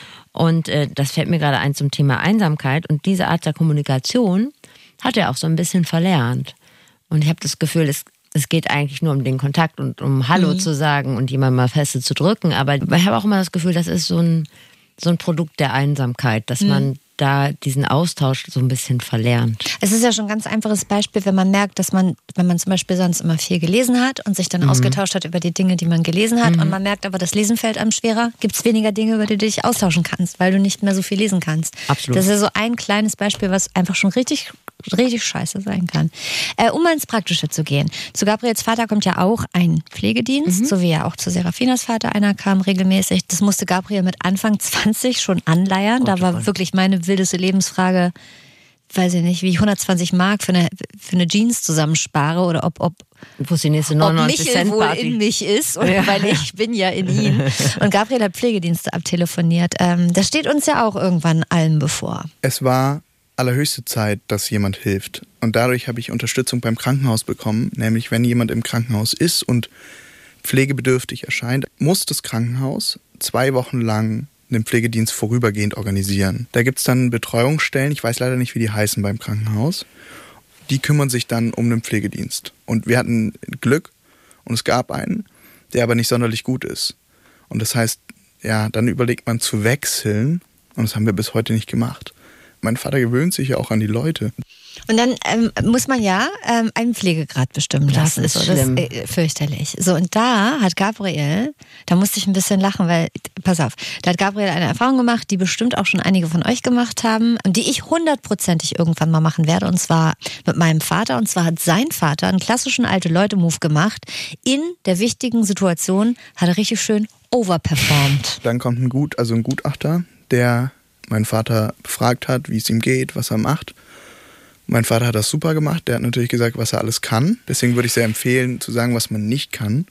Und äh, das fällt mir gerade ein zum Thema Einsamkeit und diese Art der Kommunikation hat er auch so ein bisschen verlernt. Und ich habe das Gefühl, es, es geht eigentlich nur um den Kontakt und um Hallo mhm. zu sagen und jemand mal feste zu drücken. Aber ich habe auch immer das Gefühl, das ist so ein, so ein Produkt der Einsamkeit, dass mhm. man da diesen Austausch so ein bisschen verlernt. Es ist ja schon ein ganz einfaches Beispiel, wenn man merkt, dass man, wenn man zum Beispiel sonst immer viel gelesen hat und sich dann mhm. ausgetauscht hat über die Dinge, die man gelesen hat mhm. und man merkt aber, das Lesen fällt einem schwerer, gibt es weniger Dinge, über die du dich austauschen kannst, weil du nicht mehr so viel lesen kannst. Absolut. Das ist ja so ein kleines Beispiel, was einfach schon richtig richtig scheiße sein kann. Äh, um mal ins Praktische zu gehen. Zu Gabriels Vater kommt ja auch ein Pflegedienst, mhm. so wie ja auch zu Serafinas Vater einer kam regelmäßig. Das musste Gabriel mit Anfang zwanzig schon anleiern. Gott, da war Gott. wirklich meine wildeste Lebensfrage, weiß ich nicht, wie ich hundertzwanzig Mark für eine, für eine Jeans zusammenspare oder ob, ob wo ist die nächste neunundneunzig Cent wohl in mich ist, und ja. weil ich bin ja in ihn. Und Gabriel hat Pflegedienste abtelefoniert. Ähm, das steht uns ja auch irgendwann allen bevor. Es war allerhöchste Zeit, dass jemand hilft. Und dadurch habe ich Unterstützung beim Krankenhaus bekommen. Nämlich, wenn jemand im Krankenhaus ist und pflegebedürftig erscheint, muss das Krankenhaus zwei Wochen lang einen Pflegedienst vorübergehend organisieren. Da gibt es dann Betreuungsstellen, ich weiß leider nicht, wie die heißen beim Krankenhaus. Die kümmern sich dann um den Pflegedienst. Und wir hatten Glück und es gab einen, der aber nicht sonderlich gut ist. Und das heißt, ja, dann überlegt man zu wechseln und das haben wir bis heute nicht gemacht. Mein Vater gewöhnt sich ja auch an die Leute. Und dann ähm, muss man ja ähm, einen Pflegegrad bestimmen lassen. Das ist so, schlimm. Das ist äh, fürchterlich. So, und da hat Gabriel, da musste ich ein bisschen lachen, weil, pass auf, da hat Gabriel eine Erfahrung gemacht, die bestimmt auch schon einige von euch gemacht haben und die ich hundertprozentig irgendwann mal machen werde. Und zwar mit meinem Vater. Und zwar hat sein Vater einen klassischen Alte-Leute-Move gemacht. In der wichtigen Situation hat er richtig schön overperformed. Dann kommt ein Gut, also ein Gutachter, der meinen Vater befragt hat, wie es ihm geht, was er macht. Mein Vater hat das super gemacht. Der hat natürlich gesagt, was er alles kann. Deswegen würde ich sehr empfehlen, zu sagen, was man nicht kann.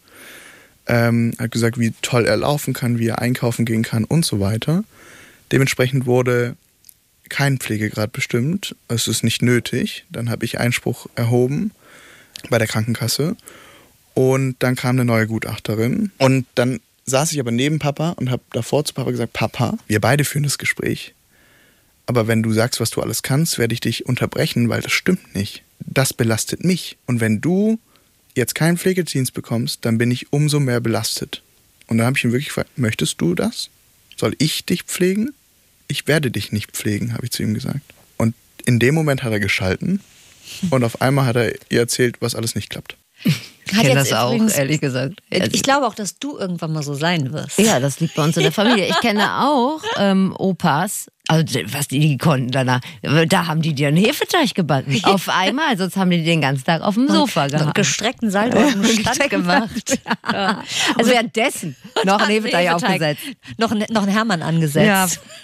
Ähm, er hat gesagt, wie toll er laufen kann, wie er einkaufen gehen kann und so weiter. Dementsprechend wurde kein Pflegegrad bestimmt. Es ist nicht nötig. Dann habe ich Einspruch erhoben bei der Krankenkasse. Und dann kam eine neue Gutachterin. Und dann saß ich aber neben Papa und habe davor zu Papa gesagt, Papa, wir beide führen das Gespräch. Aber wenn du sagst, was du alles kannst, werde ich dich unterbrechen, weil das stimmt nicht. Das belastet mich. Und wenn du jetzt keinen Pflegedienst bekommst, dann bin ich umso mehr belastet. Und dann habe ich ihn wirklich gefragt, möchtest du das? Soll ich dich pflegen? Ich werde dich nicht pflegen, habe ich zu ihm gesagt. Und in dem Moment hat er geschalten und auf einmal hat er ihr erzählt, was alles nicht klappt. Ich kenne das auch, ehrlich gesagt. Ich glaube auch, dass du irgendwann mal so sein wirst. Ja, das liegt bei uns in der Familie. Ich kenne auch ähm, Opas, also was die, die konnten danach, da haben die dir einen Hefeteig gebacken. Auf einmal, sonst haben die den ganzen Tag auf dem Sofa gehabt. Und gestreckten Salto auf dem Stand gemacht. Ja. Also währenddessen noch einen Hefeteig aufgesetzt. Noch, noch einen Hermann angesetzt. Ja.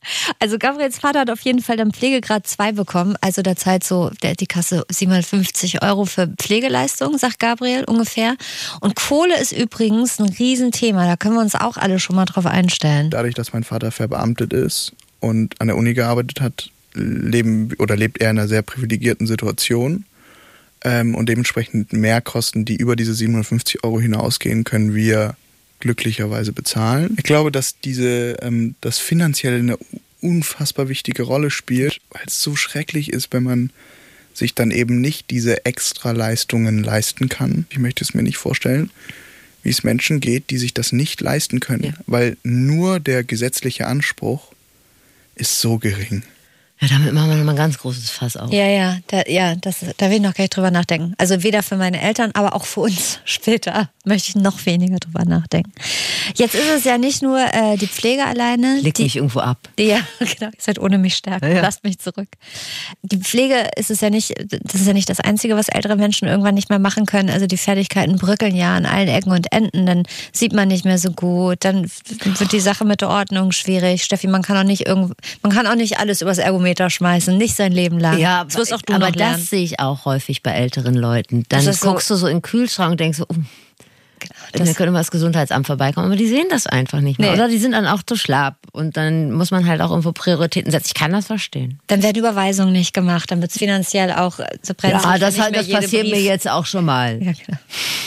Also Gabriels Vater hat auf jeden Fall dann Pflegegrad zwei bekommen. Also da zahlt so der, die Kasse siebenhundertfünfzig Euro für Pflegeleistung, sagt Gabriel ungefähr. Und Kohle ist übrigens ein Riesenthema. Da können wir uns auch alle schon mal drauf einstellen. Dadurch, dass mein Vater verbeamtet ist und an der Uni gearbeitet hat, leben oder lebt er in einer sehr privilegierten Situation. Ähm, und dementsprechend Mehrkosten, die über diese siebenhundertfünfzig Euro hinausgehen, können wir glücklicherweise bezahlen. Ich glaube, dass diese ähm, das finanziell eine unfassbar wichtige Rolle spielt, weil es so schrecklich ist, wenn man sich dann eben nicht diese Extraleistungen leisten kann. Ich möchte es mir nicht vorstellen, wie es Menschen geht, die sich das nicht leisten können, ja. Weil nur der gesetzliche Anspruch ist so gering. Ja, damit machen wir nochmal ein ganz großes Fass auf. Ja, ja, da, ja das, da will ich noch gar nicht drüber nachdenken. Also weder für meine Eltern, aber auch für uns später möchte ich noch weniger drüber nachdenken. Jetzt ist es ja nicht nur äh, die Pflege alleine. Leg die, mich irgendwo ab. Die, ja, genau, ihr seid ohne mich stärker. Ja, ja. Lasst mich zurück. Die Pflege ist es ja nicht, das ist ja nicht das Einzige, was ältere Menschen irgendwann nicht mehr machen können. Also die Fertigkeiten bröckeln ja an allen Ecken und Enden. Dann sieht man nicht mehr so gut. Dann wird die Sache mit der Ordnung schwierig. Steffi, man kann auch nicht irgend, man kann auch nicht alles übers Ergometer schmeißen, nicht sein Leben lang. Ja, das wirst auch du aber noch lernen. Das sehe ich auch häufig bei älteren Leuten. Dann guckst so, du so in den Kühlschrank und denkst so, oh, genau, dann könnte mal das Gesundheitsamt vorbeikommen. Aber die sehen das einfach nicht mehr. Nee. Oder die sind dann auch zu schlapp. Und dann muss man halt auch irgendwo Prioritäten setzen. Ich kann das verstehen. Dann werden Überweisungen nicht gemacht. Dann wird es finanziell auch so brenzlig. Ja, das, halt, das passiert Brief. Mir jetzt auch schon mal. Ja, genau.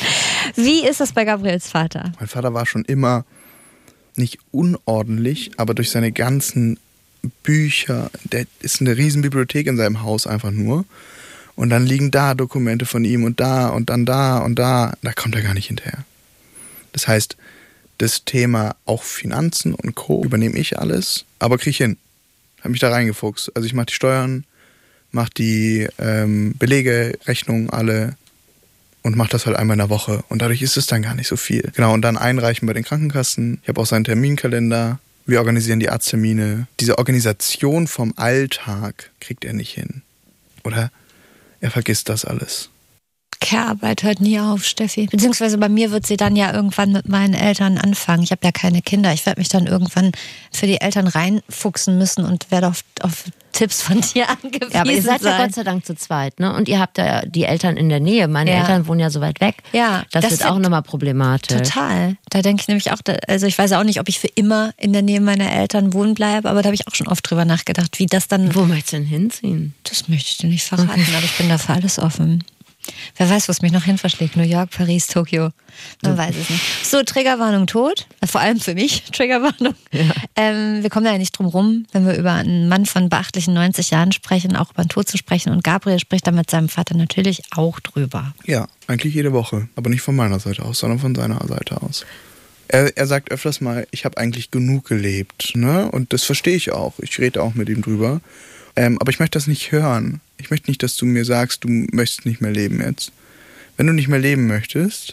Wie ist das bei Gabriels Vater? Mein Vater war schon immer nicht unordentlich, aber durch seine ganzen Bücher, der ist eine riesen Bibliothek in seinem Haus einfach nur. Und dann liegen da Dokumente von ihm und da und dann da und da. Da kommt er gar nicht hinterher. Das heißt, das Thema auch Finanzen und Co. übernehme ich alles, aber kriege ich hin. Habe mich da reingefuchst. Also ich mache die Steuern, mache die ähm, Belege, Rechnungen alle und mache das halt einmal in der Woche. Und dadurch ist es dann gar nicht so viel. Genau, und dann einreichen bei den Krankenkassen. Ich habe auch seinen Terminkalender. Wir organisieren die Arzttermine. Diese Organisation vom Alltag kriegt er nicht hin. Oder er vergisst das alles. Care-Arbeit hört nie auf, Steffi. Beziehungsweise bei mir wird sie dann ja irgendwann mit meinen Eltern anfangen. Ich habe ja keine Kinder. Ich werde mich dann irgendwann für die Eltern reinfuchsen müssen und werde auf, auf Tipps von dir angewiesen Ja, aber ihr seid sein. ja Gott sei Dank zu zweit, ne? Und ihr habt ja die Eltern in der Nähe. Meine ja. Eltern wohnen ja so weit weg. Ja, das, das wird auch nochmal problematisch. Total. Da denke ich nämlich auch, also ich weiß auch nicht, ob ich für immer in der Nähe meiner Eltern wohnen bleibe, aber da habe ich auch schon oft drüber nachgedacht, wie das dann... Wo möchtest du denn hinziehen? Das möchte ich dir nicht verraten, okay. Aber ich bin dafür alles offen. Wer weiß, wo es mich noch hin verschlägt. New York, Paris, Tokio. Man weiß es nicht. So, Triggerwarnung tot. Vor allem für mich, Triggerwarnung. Ja. Ähm, wir kommen da ja nicht drum rum, wenn wir über einen Mann von beachtlichen neunzig Jahren sprechen, auch über den Tod zu sprechen. Und Gabriel spricht da mit seinem Vater natürlich auch drüber. Ja, eigentlich jede Woche. Aber nicht von meiner Seite aus, sondern von seiner Seite aus. Er, er sagt öfters mal, ich habe eigentlich genug gelebt. Ne? Und das verstehe ich auch. Ich rede auch mit ihm drüber. Ähm, aber ich möchte das nicht hören. Ich möchte nicht, dass du mir sagst, du möchtest nicht mehr leben jetzt. Wenn du nicht mehr leben möchtest,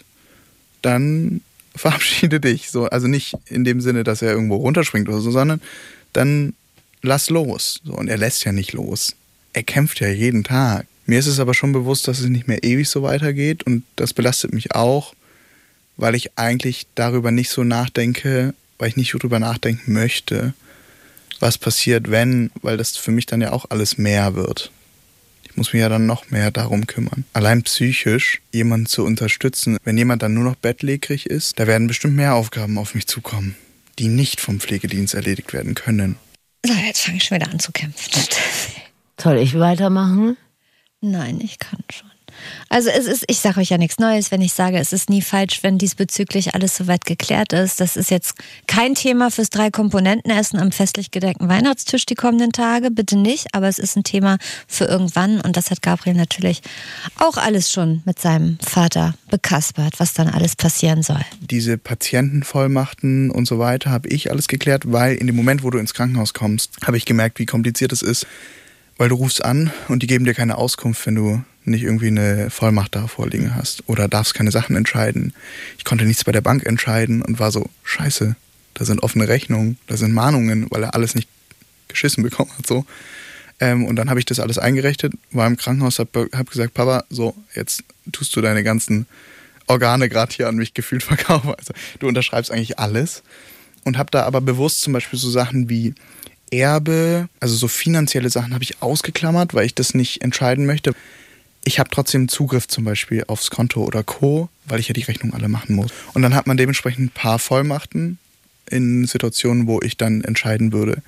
dann verabschiede dich. So, also nicht in dem Sinne, dass er irgendwo runterspringt oder so, sondern dann lass los. So, und er lässt ja nicht los. Er kämpft ja jeden Tag. Mir ist es aber schon bewusst, dass es nicht mehr ewig so weitergeht. Und das belastet mich auch, weil ich eigentlich darüber nicht so nachdenke, weil ich nicht darüber nachdenken möchte, was passiert, wenn, weil das für mich dann ja auch alles mehr wird. Ich muss mich ja dann noch mehr darum kümmern. Allein psychisch jemanden zu unterstützen, wenn jemand dann nur noch bettlägerig ist, da werden bestimmt mehr Aufgaben auf mich zukommen, die nicht vom Pflegedienst erledigt werden können. So, jetzt fange ich schon wieder an zu kämpfen. Soll ich weitermachen? Nein, ich kann schon. Also es ist, ich sage euch ja nichts Neues, wenn ich sage, es ist nie falsch, wenn diesbezüglich alles soweit geklärt ist. Das ist jetzt kein Thema fürs Drei-Komponenten-Essen am festlich gedeckten Weihnachtstisch die kommenden Tage, bitte nicht. Aber es ist ein Thema für irgendwann und das hat Gabriel natürlich auch alles schon mit seinem Vater bekaspert, was dann alles passieren soll. Diese Patientenvollmachten und so weiter habe ich alles geklärt, weil in dem Moment, wo du ins Krankenhaus kommst, habe ich gemerkt, wie kompliziert es ist, weil du rufst an und die geben dir keine Auskunft, wenn du nicht irgendwie eine Vollmacht da vorliegen hast oder darfst keine Sachen entscheiden. Ich konnte nichts bei der Bank entscheiden und war so, scheiße, da sind offene Rechnungen, da sind Mahnungen, weil er alles nicht geschissen bekommen hat. So. Ähm, und dann habe ich das alles eingerichtet, war im Krankenhaus, habe hab gesagt, Papa, so, jetzt tust du deine ganzen Organe gerade hier an mich gefühlt verkaufen. Also du unterschreibst eigentlich alles und habe da aber bewusst zum Beispiel so Sachen wie Erbe, also so finanzielle Sachen habe ich ausgeklammert, weil ich das nicht entscheiden möchte. Ich habe trotzdem Zugriff zum Beispiel aufs Konto oder Co., weil ich ja die Rechnung alle machen muss. Und dann hat man dementsprechend ein paar Vollmachten in Situationen, wo ich dann entscheiden würde.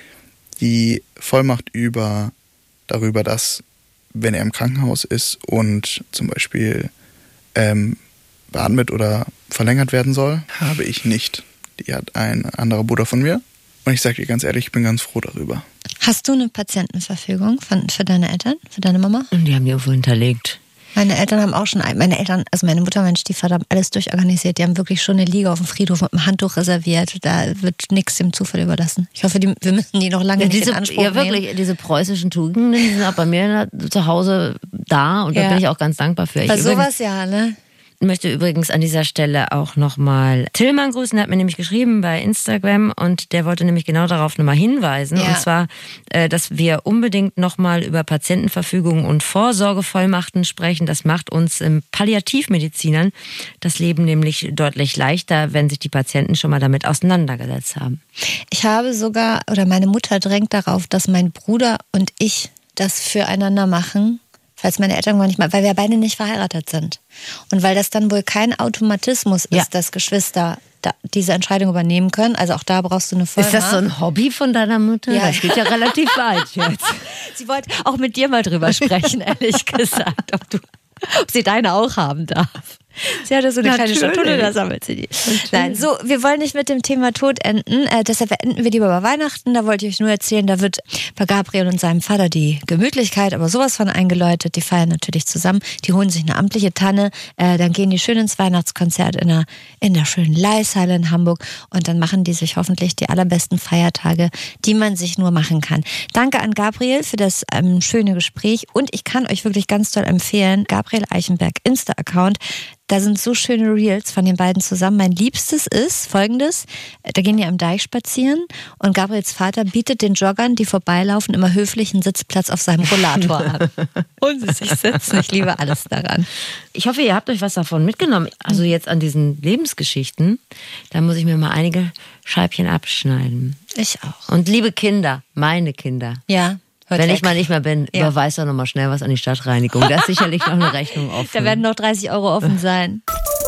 Die Vollmacht über darüber, dass, wenn er im Krankenhaus ist und zum Beispiel ähm, beatmet oder verlängert werden soll, habe ich nicht. Die hat ein anderer Bruder von mir. Und ich sage dir ganz ehrlich, ich bin ganz froh darüber. Hast du eine Patientenverfügung von, für deine Eltern, für deine Mama? Und die haben die irgendwo hinterlegt. Meine Eltern haben auch schon, meine Eltern, also meine Mutter und mein Stiefvater haben alles durchorganisiert. Die haben wirklich schon eine Liege auf dem Friedhof mit einem Handtuch reserviert. Da wird nichts dem Zufall überlassen. Ich hoffe, die, wir müssen die noch lange ja, nicht diese, in Anspruch ja, wirklich, nehmen. diese preußischen Tugenden, die sind auch bei mir zu Hause da und ja. da bin ich auch ganz dankbar für. Bei ich sowas ja, ne? Ich möchte übrigens an dieser Stelle auch nochmal Tillmann grüßen, der hat mir nämlich geschrieben bei Instagram und der wollte nämlich genau darauf nochmal hinweisen. Ja. Und zwar, dass wir unbedingt nochmal über Patientenverfügungen und Vorsorgevollmachten sprechen. Das macht uns Palliativmedizinern das Leben nämlich deutlich leichter, wenn sich die Patienten schon mal damit auseinandergesetzt haben. Ich habe sogar, oder meine Mutter drängt darauf, dass mein Bruder und ich das füreinander machen, falls meine Eltern gar nicht mal, weil wir beide nicht verheiratet sind. Und weil das dann wohl kein Automatismus ist, ja. dass Geschwister da, diese Entscheidung übernehmen können. Also auch da brauchst du eine Vollmacht. Ist das so ein Hobby von deiner Mutter? Ja. Das geht ja relativ weit jetzt. Sie wollte auch mit dir mal drüber sprechen, ehrlich gesagt, ob, du, ob sie deine auch haben darf. Sie hatte so eine Natürlich. kleine Schatulle, da sammelt sie die. Natürlich. Nein, so, wir wollen nicht mit dem Thema Tod enden, äh, deshalb enden wir lieber bei Weihnachten. Da wollte ich euch nur erzählen, da wird bei Gabriel und seinem Vater die Gemütlichkeit, aber sowas von eingeläutet. Die feiern natürlich zusammen, die holen sich eine amtliche Tanne, äh, dann gehen die schön ins Weihnachtskonzert in der, in der schönen Leishalle in Hamburg und dann machen die sich hoffentlich die allerbesten Feiertage, die man sich nur machen kann. Danke an Gabriel für das ähm, schöne Gespräch und ich kann euch wirklich ganz toll empfehlen, Gabriel Eichenberg Insta-Account. Da sind so schöne Reels von den beiden zusammen. Mein Liebstes ist folgendes, da gehen die am Deich spazieren und Gabriels Vater bietet den Joggern, die vorbeilaufen, immer höflich einen Sitzplatz auf seinem Rollator an. Und sie sich sitzen. Ich liebe alles daran. Ich hoffe, ihr habt euch was davon mitgenommen. Also jetzt an diesen Lebensgeschichten, da muss ich mir mal einige Scheibchen abschneiden. Ich auch. Und liebe Kinder, meine Kinder. Ja. Wenn weg. ich mal nicht mehr bin, ja. überweist doch noch mal schnell was an die Stadtreinigung. Da ist sicherlich noch eine Rechnung offen. Da werden noch dreißig Euro offen sein.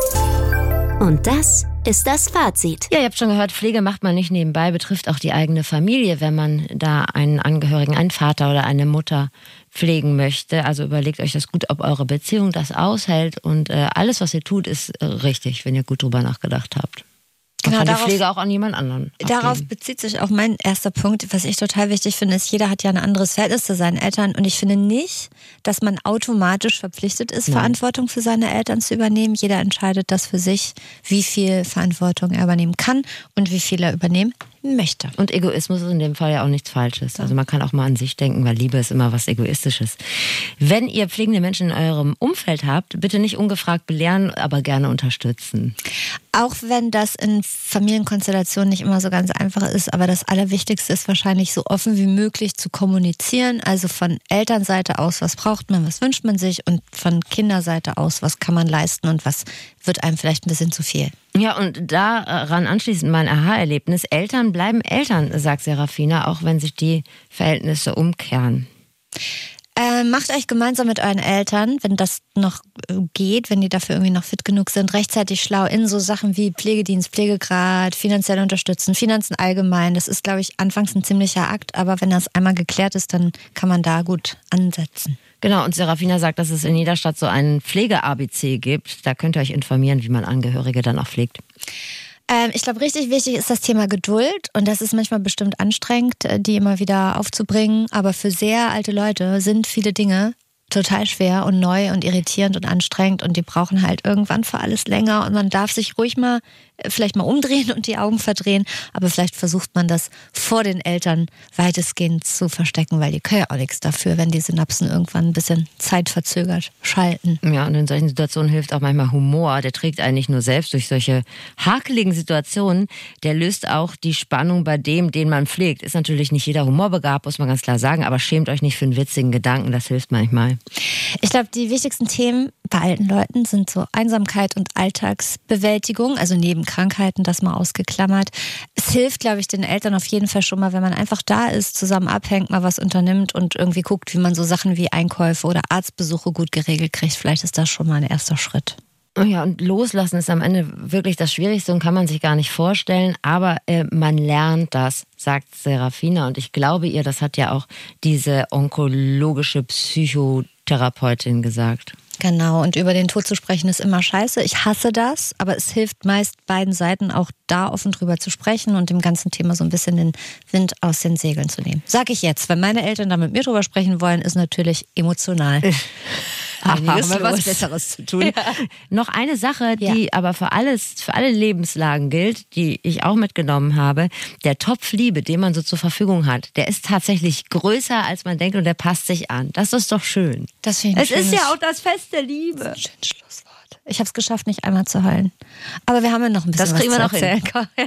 Und das ist das Fazit. Ja, ihr habt schon gehört, Pflege macht man nicht nebenbei, betrifft auch die eigene Familie, wenn man da einen Angehörigen, einen Vater oder eine Mutter pflegen möchte. Also überlegt euch das gut, ob eure Beziehung das aushält. Und äh, alles, was ihr tut, ist äh, richtig, wenn ihr gut drüber nachgedacht habt. Man genau, kann darauf, die Pflege auch an jemand anderen abgeben. Darauf bezieht sich auch mein erster Punkt, was ich total wichtig finde, ist, jeder hat ja ein anderes Verhältnis zu seinen Eltern und ich finde nicht, dass man automatisch verpflichtet ist, Nein. Verantwortung für seine Eltern zu übernehmen. Jeder entscheidet das für sich, wie viel Verantwortung er übernehmen kann und wie viel er übernehmen möchte. Und Egoismus ist in dem Fall ja auch nichts Falsches. Also man kann auch mal an sich denken, weil Liebe ist immer was Egoistisches. Wenn ihr pflegende Menschen in eurem Umfeld habt, bitte nicht ungefragt belehren, aber gerne unterstützen. Auch wenn das in Familienkonstellationen nicht immer so ganz einfach ist, aber das Allerwichtigste ist wahrscheinlich so offen wie möglich zu kommunizieren. Also von Elternseite aus, was braucht man, was wünscht man sich und von Kinderseite aus, was kann man leisten und was wird einem vielleicht ein bisschen zu viel. Ja, und daran anschließend mein Aha-Erlebnis. Eltern bleiben Eltern, sagt Serafina, auch wenn sich die Verhältnisse umkehren. Äh, macht euch gemeinsam mit euren Eltern, wenn das noch geht, wenn die dafür irgendwie noch fit genug sind, rechtzeitig schlau in so Sachen wie Pflegedienst, Pflegegrad, finanziell unterstützen, Finanzen allgemein. Das ist, glaube ich, anfangs ein ziemlicher Akt, aber wenn das einmal geklärt ist, dann kann man da gut ansetzen. Genau, und Serafina sagt, dass es in jeder Stadt so einen Pflege-A B C gibt. Da könnt ihr euch informieren, wie man Angehörige dann auch pflegt. Ähm, ich glaube, richtig wichtig ist das Thema Geduld. Und das ist manchmal bestimmt anstrengend, die immer wieder aufzubringen. Aber für sehr alte Leute sind viele Dinge total schwer und neu und irritierend und anstrengend. Und die brauchen halt irgendwann für alles länger. Und man darf sich ruhig mal vielleicht mal umdrehen und die Augen verdrehen, aber vielleicht versucht man das vor den Eltern weitestgehend zu verstecken, weil die können ja auch nichts dafür, wenn die Synapsen irgendwann ein bisschen zeitverzögert schalten. Ja, und in solchen Situationen hilft auch manchmal Humor. Der trägt einen nicht nur selbst durch solche hakeligen Situationen, der löst auch die Spannung bei dem, den man pflegt. Ist natürlich nicht jeder humorbegabt, muss man ganz klar sagen, aber schämt euch nicht für einen witzigen Gedanken, das hilft manchmal. Ich glaube, die wichtigsten Themen bei alten Leuten sind so Einsamkeit und Alltagsbewältigung, also neben Krankheiten, das mal ausgeklammert. Es hilft, glaube ich, den Eltern auf jeden Fall schon mal, wenn man einfach da ist, zusammen abhängt, mal was unternimmt und irgendwie guckt, wie man so Sachen wie Einkäufe oder Arztbesuche gut geregelt kriegt. Vielleicht ist das schon mal ein erster Schritt. Ja, und loslassen ist am Ende wirklich das Schwierigste und kann man sich gar nicht vorstellen. Aber äh, man lernt das, sagt Serafina. Und ich glaube ihr, das hat ja auch diese onkologische Psychotherapeutin gesagt. Genau, und über den Tod zu sprechen ist immer scheiße. Ich hasse das, aber es hilft meist beiden Seiten auch da offen drüber zu sprechen und dem ganzen Thema so ein bisschen den Wind aus den Segeln zu nehmen. Sag ich jetzt, wenn meine Eltern da mit mir drüber sprechen wollen, ist natürlich emotional. Haben wir was Besseres zu tun. Ja. Noch eine Sache, die ja. aber für alles, für alle Lebenslagen gilt, die ich auch mitgenommen habe. Der Topf Liebe, den man so zur Verfügung hat, der ist tatsächlich größer, als man denkt und der passt sich an. Das ist doch schön. Das finde ich Es ist ja auch das Fest der Liebe. Das ist ein schönes Schlusswort. Ich habe es geschafft, nicht einmal zu heulen. Aber wir haben ja noch ein bisschen das kriegen was wir zu noch erzählen. Hin.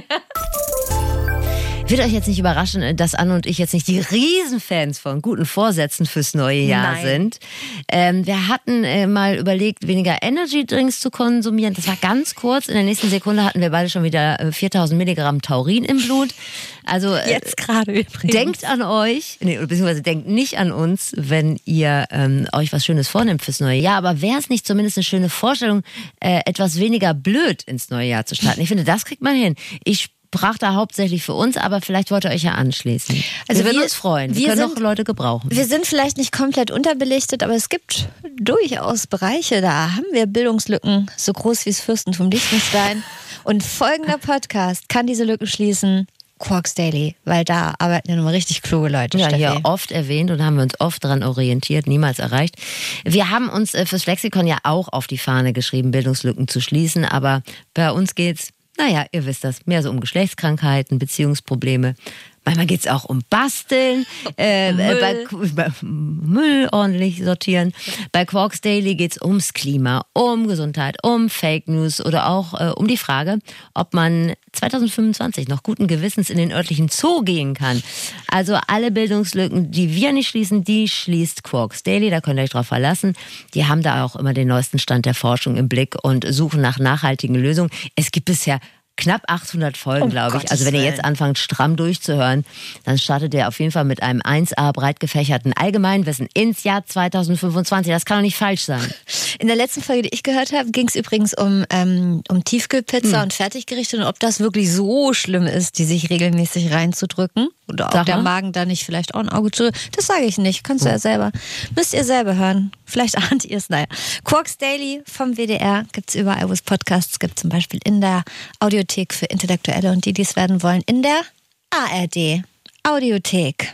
Wird euch jetzt nicht überraschen, dass Anne und ich jetzt nicht die Riesenfans von guten Vorsätzen fürs neue Jahr Nein. sind. Ähm, wir hatten äh, mal überlegt, weniger Energy-Drinks zu konsumieren. Das war ganz kurz. In der nächsten Sekunde hatten wir beide schon wieder äh, viertausend Milligramm Taurin im Blut. Also äh, Jetzt gerade übrigens. Denkt an euch, nee, beziehungsweise denkt nicht an uns, wenn ihr ähm, euch was Schönes vornimmt fürs neue Jahr. Aber wäre es nicht zumindest eine schöne Vorstellung, äh, etwas weniger blöd ins neue Jahr zu starten? Ich finde, das kriegt man hin. Ich sprach da hauptsächlich für uns, aber vielleicht wollt ihr euch ja anschließen. Also wir würden uns freuen. Wir, wir können sind, auch Leute gebrauchen. Wir sind vielleicht nicht komplett unterbelichtet, aber es gibt durchaus Bereiche, da haben wir Bildungslücken so groß wie das Fürstentum Liechtenstein. Und folgender Podcast kann diese Lücken schließen. Quarks Daily, weil da arbeiten ja nun mal richtig kluge Leute. Ja, Steffi. hier oft erwähnt und haben wir uns oft daran orientiert, niemals erreicht. Wir haben uns fürs Flexikon ja auch auf die Fahne geschrieben, Bildungslücken zu schließen, aber bei uns geht's, naja, ihr wisst das, mehr so um Geschlechtskrankheiten, Beziehungsprobleme. Manchmal geht's auch um Basteln, äh, Müll. Bei, bei Müll ordentlich sortieren. Bei Quarks Daily geht's ums Klima, um Gesundheit, um Fake News oder auch äh, um die Frage, ob man zwanzig fünfundzwanzig noch guten Gewissens in den örtlichen Zoo gehen kann. Also alle Bildungslücken, die wir nicht schließen, die schließt Quarks Daily, da könnt ihr euch drauf verlassen. Die haben da auch immer den neuesten Stand der Forschung im Blick und suchen nach nachhaltigen Lösungen. Es gibt bisher knapp achthundert Folgen, oh, glaube ich. Gottes Also wenn ihr Willen. jetzt anfangt, stramm durchzuhören, dann startet ihr auf jeden Fall mit einem eins A breit gefächerten Allgemeinwissen ins Jahr zwanzig fünfundzwanzig. Das kann doch nicht falsch sein. In der letzten Folge, die ich gehört habe, ging es übrigens um, ähm, um Tiefkühlpizza hm. und Fertiggerichte und ob das wirklich so schlimm ist, die sich regelmäßig reinzudrücken. Oder ob Sag der mal. Magen da nicht vielleicht auch ein Auge zu. Das sage ich nicht. Kannst du ja selber. Müsst ihr selber hören. Vielleicht ahnt ihr es. Naja. Quarks Daily vom W D R gibt es überall, wo es Podcasts gibt. Zum Beispiel in der Audiothek für Intellektuelle und die, die es werden wollen, in der A R D Audiothek.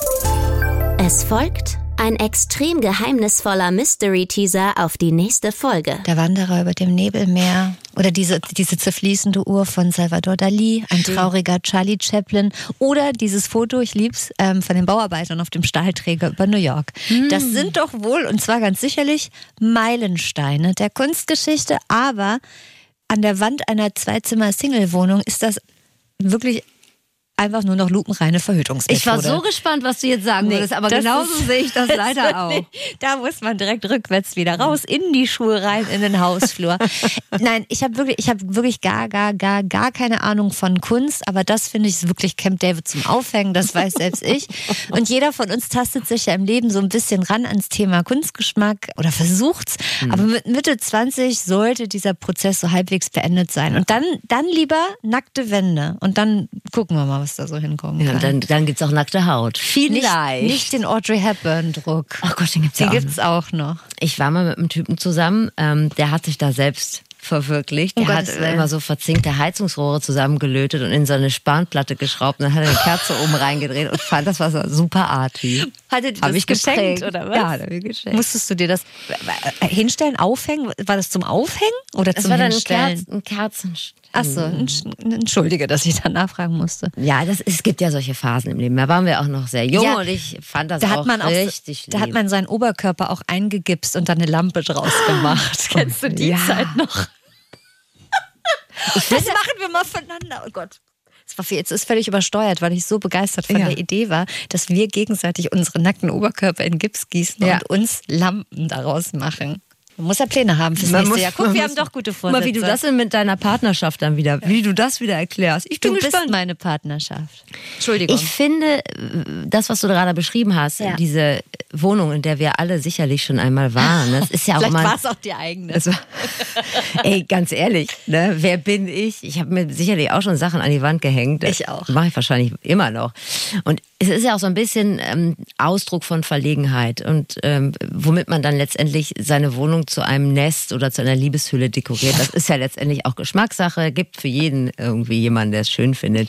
Es folgt ein extrem geheimnisvoller Mystery-Teaser auf die nächste Folge. Der Wanderer über dem Nebelmeer oder diese, diese zerfließende Uhr von Salvador Dali, ein trauriger Charlie Chaplin oder dieses Foto, ich lieb's, ähm, von den Bauarbeitern auf dem Stahlträger über New York. Mm. Das sind doch wohl, und zwar ganz sicherlich, Meilensteine der Kunstgeschichte, aber an der Wand einer Zweizimmer-Single-Wohnung ist das wirklich einfach nur noch lupenreine Verhütungsmethode. Ich war so gespannt, was du jetzt sagen Nee, würdest, aber das genauso ist- sehe ich das leider auch. Nee, da muss man direkt rückwärts wieder raus, in die Schuhe rein, in den Hausflur. Nein, ich habe wirklich, ich habe wirklich gar, gar, gar, gar keine Ahnung von Kunst, aber das finde ich ist wirklich Camp David zum Aufhängen, das weiß selbst ich. Und jeder von uns tastet sich ja im Leben so ein bisschen ran ans Thema Kunstgeschmack oder versucht's. Aber mit Mitte zwanzig sollte dieser Prozess so halbwegs beendet sein. Und dann, dann lieber nackte Wände. Und dann gucken wir mal, was da so hinkommen Ja, kann. und dann, dann gibt es auch nackte Haut. nicht, Vielleicht. nicht den Audrey Hepburn-Druck. Ach Gott, den gibt's ja Den auch gibt's auch noch. Ich war mal mit einem Typen zusammen, ähm, der hat sich da selbst verwirklicht. Der Um hat Gottes Willen. immer so verzinkte Heizungsrohre zusammengelötet und in so eine Spanplatte geschraubt. Und dann hat er eine Kerze oben reingedreht und fand, das war so super arty. Hattet ihr Hab das ich geschenkt, geprägt. oder was? Ja, hat er mir geschenkt. Musstest du dir das äh, hinstellen, aufhängen? War das zum Aufhängen oder Das zum war dann ein, Hinstellen? Kerz, ein Kerzenständer. Achso, entschuldige, dass ich da nachfragen musste. Ja, das, es gibt ja solche Phasen im Leben. Da waren wir auch noch sehr jung Ja, und ich fand das Da auch hat man auch, richtig da hat lieb. man seinen Oberkörper auch eingegipst und dann eine Lampe draus gemacht. Kennst du die Ja. Zeit noch? Das machen wir mal voneinander. Oh Gott. Es war, jetzt ist völlig übersteuert, weil ich so begeistert von Ja. der Idee war, dass wir gegenseitig unsere nackten Oberkörper in Gips gießen Ja. und uns Lampen daraus machen. Man muss ja Pläne haben fürs Man nächste muss- Jahr. Guck, man wir muss- haben doch gute Guck Vorsätze. mal, wie du das denn mit deiner Partnerschaft dann wieder, wie du das wieder erklärst. Ich bin Du gespannt. bist meine Partnerschaft. Entschuldigung. Ich finde, das, was du gerade beschrieben hast, Ja. diese Wohnung, in der wir alle sicherlich schon einmal waren, das ist ja auch Vielleicht mal... war es auch die eigene. Also, ey, ganz ehrlich, ne, wer bin ich? Ich habe mir sicherlich auch schon Sachen an die Wand gehängt. Ich auch. Mache ich wahrscheinlich immer noch. Und es ist ja auch so ein bisschen ähm, Ausdruck von Verlegenheit und ähm, womit man dann letztendlich seine Wohnung zu einem Nest oder zu einer Liebeshülle dekoriert. Das ist ja letztendlich auch Geschmackssache. Gibt für jeden irgendwie jemanden, der es schön findet.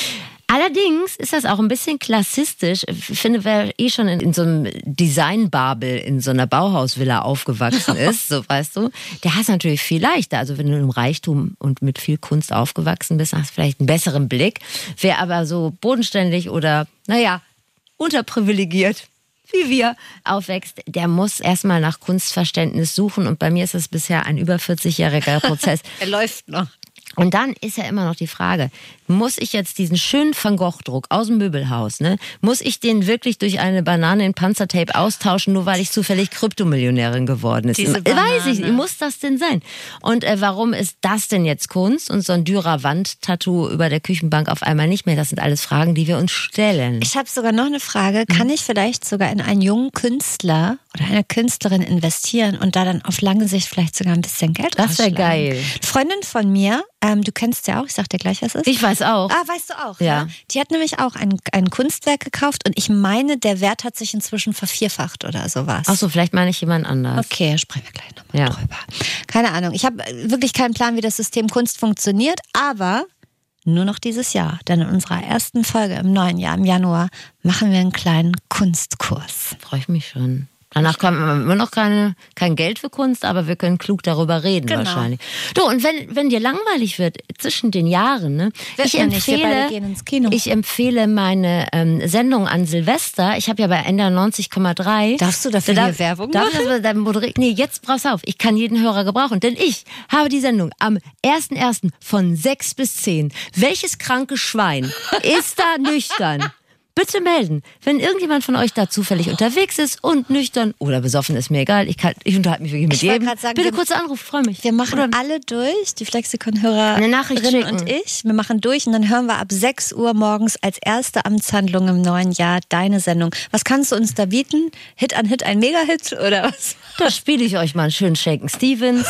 Allerdings ist das auch ein bisschen klassistisch. Ich finde, wer eh schon in, in so einem Designbabel, in so einer Bauhausvilla aufgewachsen ist, so weißt du, der hat es natürlich viel leichter. Also wenn du im Reichtum und mit viel Kunst aufgewachsen bist, hast du vielleicht einen besseren Blick. Wer aber so bodenständig oder, naja, unterprivilegiert wie wir aufwächst, der muss erstmal nach Kunstverständnis suchen. Und bei mir ist es bisher ein über vierzig-jähriger Prozess. Er läuft noch. Und dann ist ja immer noch die Frage, muss ich jetzt diesen schönen Van Gogh-Druck aus dem Möbelhaus, ne, muss ich den wirklich durch eine Banane in Panzertape austauschen, nur weil ich zufällig Kryptomillionärin geworden ist? Diese Weiß ich, Banane. muss das denn sein? Und äh, warum ist das denn jetzt Kunst und so ein Dürer-Wand-Tattoo über der Küchenbank auf einmal nicht mehr? Das sind alles Fragen, die wir uns stellen. Ich habe sogar noch eine Frage. Kann ich vielleicht sogar in einen jungen Künstler oder eine Künstlerin investieren und da dann auf lange Sicht vielleicht sogar ein bisschen Geld Das wär rausschlagen? geil. Eine Freundin von mir, ähm, du kennst ja auch, ich sag dir gleich, was es ist. Ich weiß auch. Ah, weißt du auch, Ja. ja. Die hat nämlich auch ein, ein Kunstwerk gekauft und ich meine, der Wert hat sich inzwischen vervierfacht oder sowas. Ach so, vielleicht meine ich jemand anders. Okay, sprechen wir gleich nochmal Ja. drüber. Keine Ahnung, ich habe wirklich keinen Plan, wie das System Kunst funktioniert, aber nur noch dieses Jahr. Denn in unserer ersten Folge im neuen Jahr, im Januar, machen wir einen kleinen Kunstkurs. Freue ich mich schon. Danach kommt immer noch keine, kein Geld für Kunst, aber wir können klug darüber reden Genau. wahrscheinlich. Du, und wenn, wenn dir langweilig wird zwischen den Jahren, ne? Wird Ich mir nicht, wir empfehle, beide gehen ins Kino. ich empfehle meine ähm, Sendung an Silvester. Ich habe ja bei N D R neunzig Komma drei. Darfst du dafür Da- hier Werbung darf machen? ich das, dann moderiere- nee, jetzt pass auf. Ich kann jeden Hörer gebrauchen, denn ich habe die Sendung am ersten ersten von sechs bis zehn. Welches kranke Schwein ist da nüchtern? Bitte melden, wenn irgendjemand von euch da zufällig unterwegs ist und nüchtern oder besoffen, ist mir egal. Ich, kann, ich unterhalte mich wirklich mit Ich wollte jedem. grad sagen, Bitte wir- kurzer Anruf, freue mich. Wir machen Oder- alle durch, die Flexikon-Hörer Eine Nachricht schicken. und ich. Wir machen durch und dann hören wir ab sechs Uhr morgens als erste Amtshandlung im neuen Jahr deine Sendung. Was kannst du uns da bieten? Hit an Hit, ein Mega-Hit oder was? Da spiele ich euch mal einen schönen Shaken Stevens.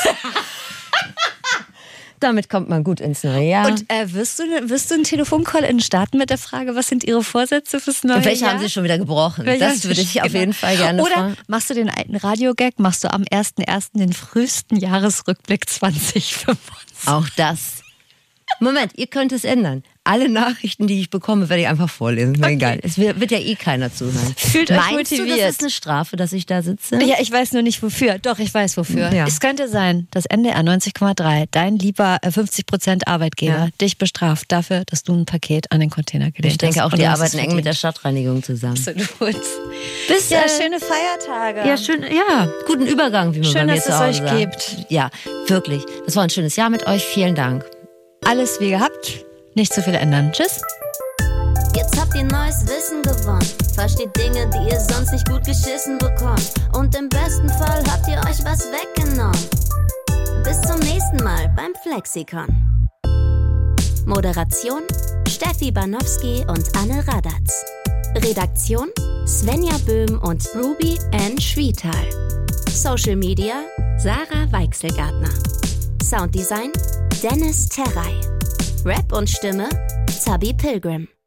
Damit kommt man gut ins neue Jahr. Und äh, wirst, du, wirst du einen Telefoncall in starten mit der Frage, was sind Ihre Vorsätze fürs neue Und welche Jahr? haben Sie schon wieder gebrochen? Welche haben Das Sie würde ich schon- auf genau. jeden Fall gerne Oder fragen. machst du den alten Radiogag, machst du am ersten ersten den frühesten Jahresrückblick zwanzig fünfundzwanzig. Auch das. Moment, ihr könnt es ändern. Alle Nachrichten, die ich bekomme, werde ich einfach vorlesen. Mir egal. Es wird, wird ja eh keiner zuhören. Fühlt euch Meinst du, motiviert. das ist eine Strafe, dass ich da sitze? Ja, ich weiß nur nicht wofür. Doch, ich weiß wofür. Ja. Es könnte sein, dass N D R neunzig Komma drei, dein lieber äh, fünfzig Prozent Arbeitgeber, Ja. dich bestraft dafür, dass du ein Paket an den Container gelegt hast. Ich denke auch, Und die du hast arbeiten es eng mit der verdient. Stadtreinigung zusammen. Absolut. Bis, Ja, äh, schöne Feiertage. Ja, schön, ja, guten Übergang, wie man Schön, bei mir dass zu es Hause euch sagt. gibt. Ja, wirklich. Das war ein schönes Jahr mit euch. Vielen Dank. Alles wie gehabt, nicht zu viel ändern. Tschüss. Jetzt habt ihr neues Wissen gewonnen. Versteht Dinge, die ihr sonst nicht gut geschissen bekommt. Und im besten Fall habt ihr euch was weggenommen. Bis zum nächsten Mal beim Flexikon. Moderation: Steffi Banowski und Anne Radatz. Redaktion: Svenja Böhm und Ruby Ann Schwietal. Social Media: Sarah Weichselgartner. Sounddesign: Dennis Terrey. Rap und Stimme: Zabi Pilgrim.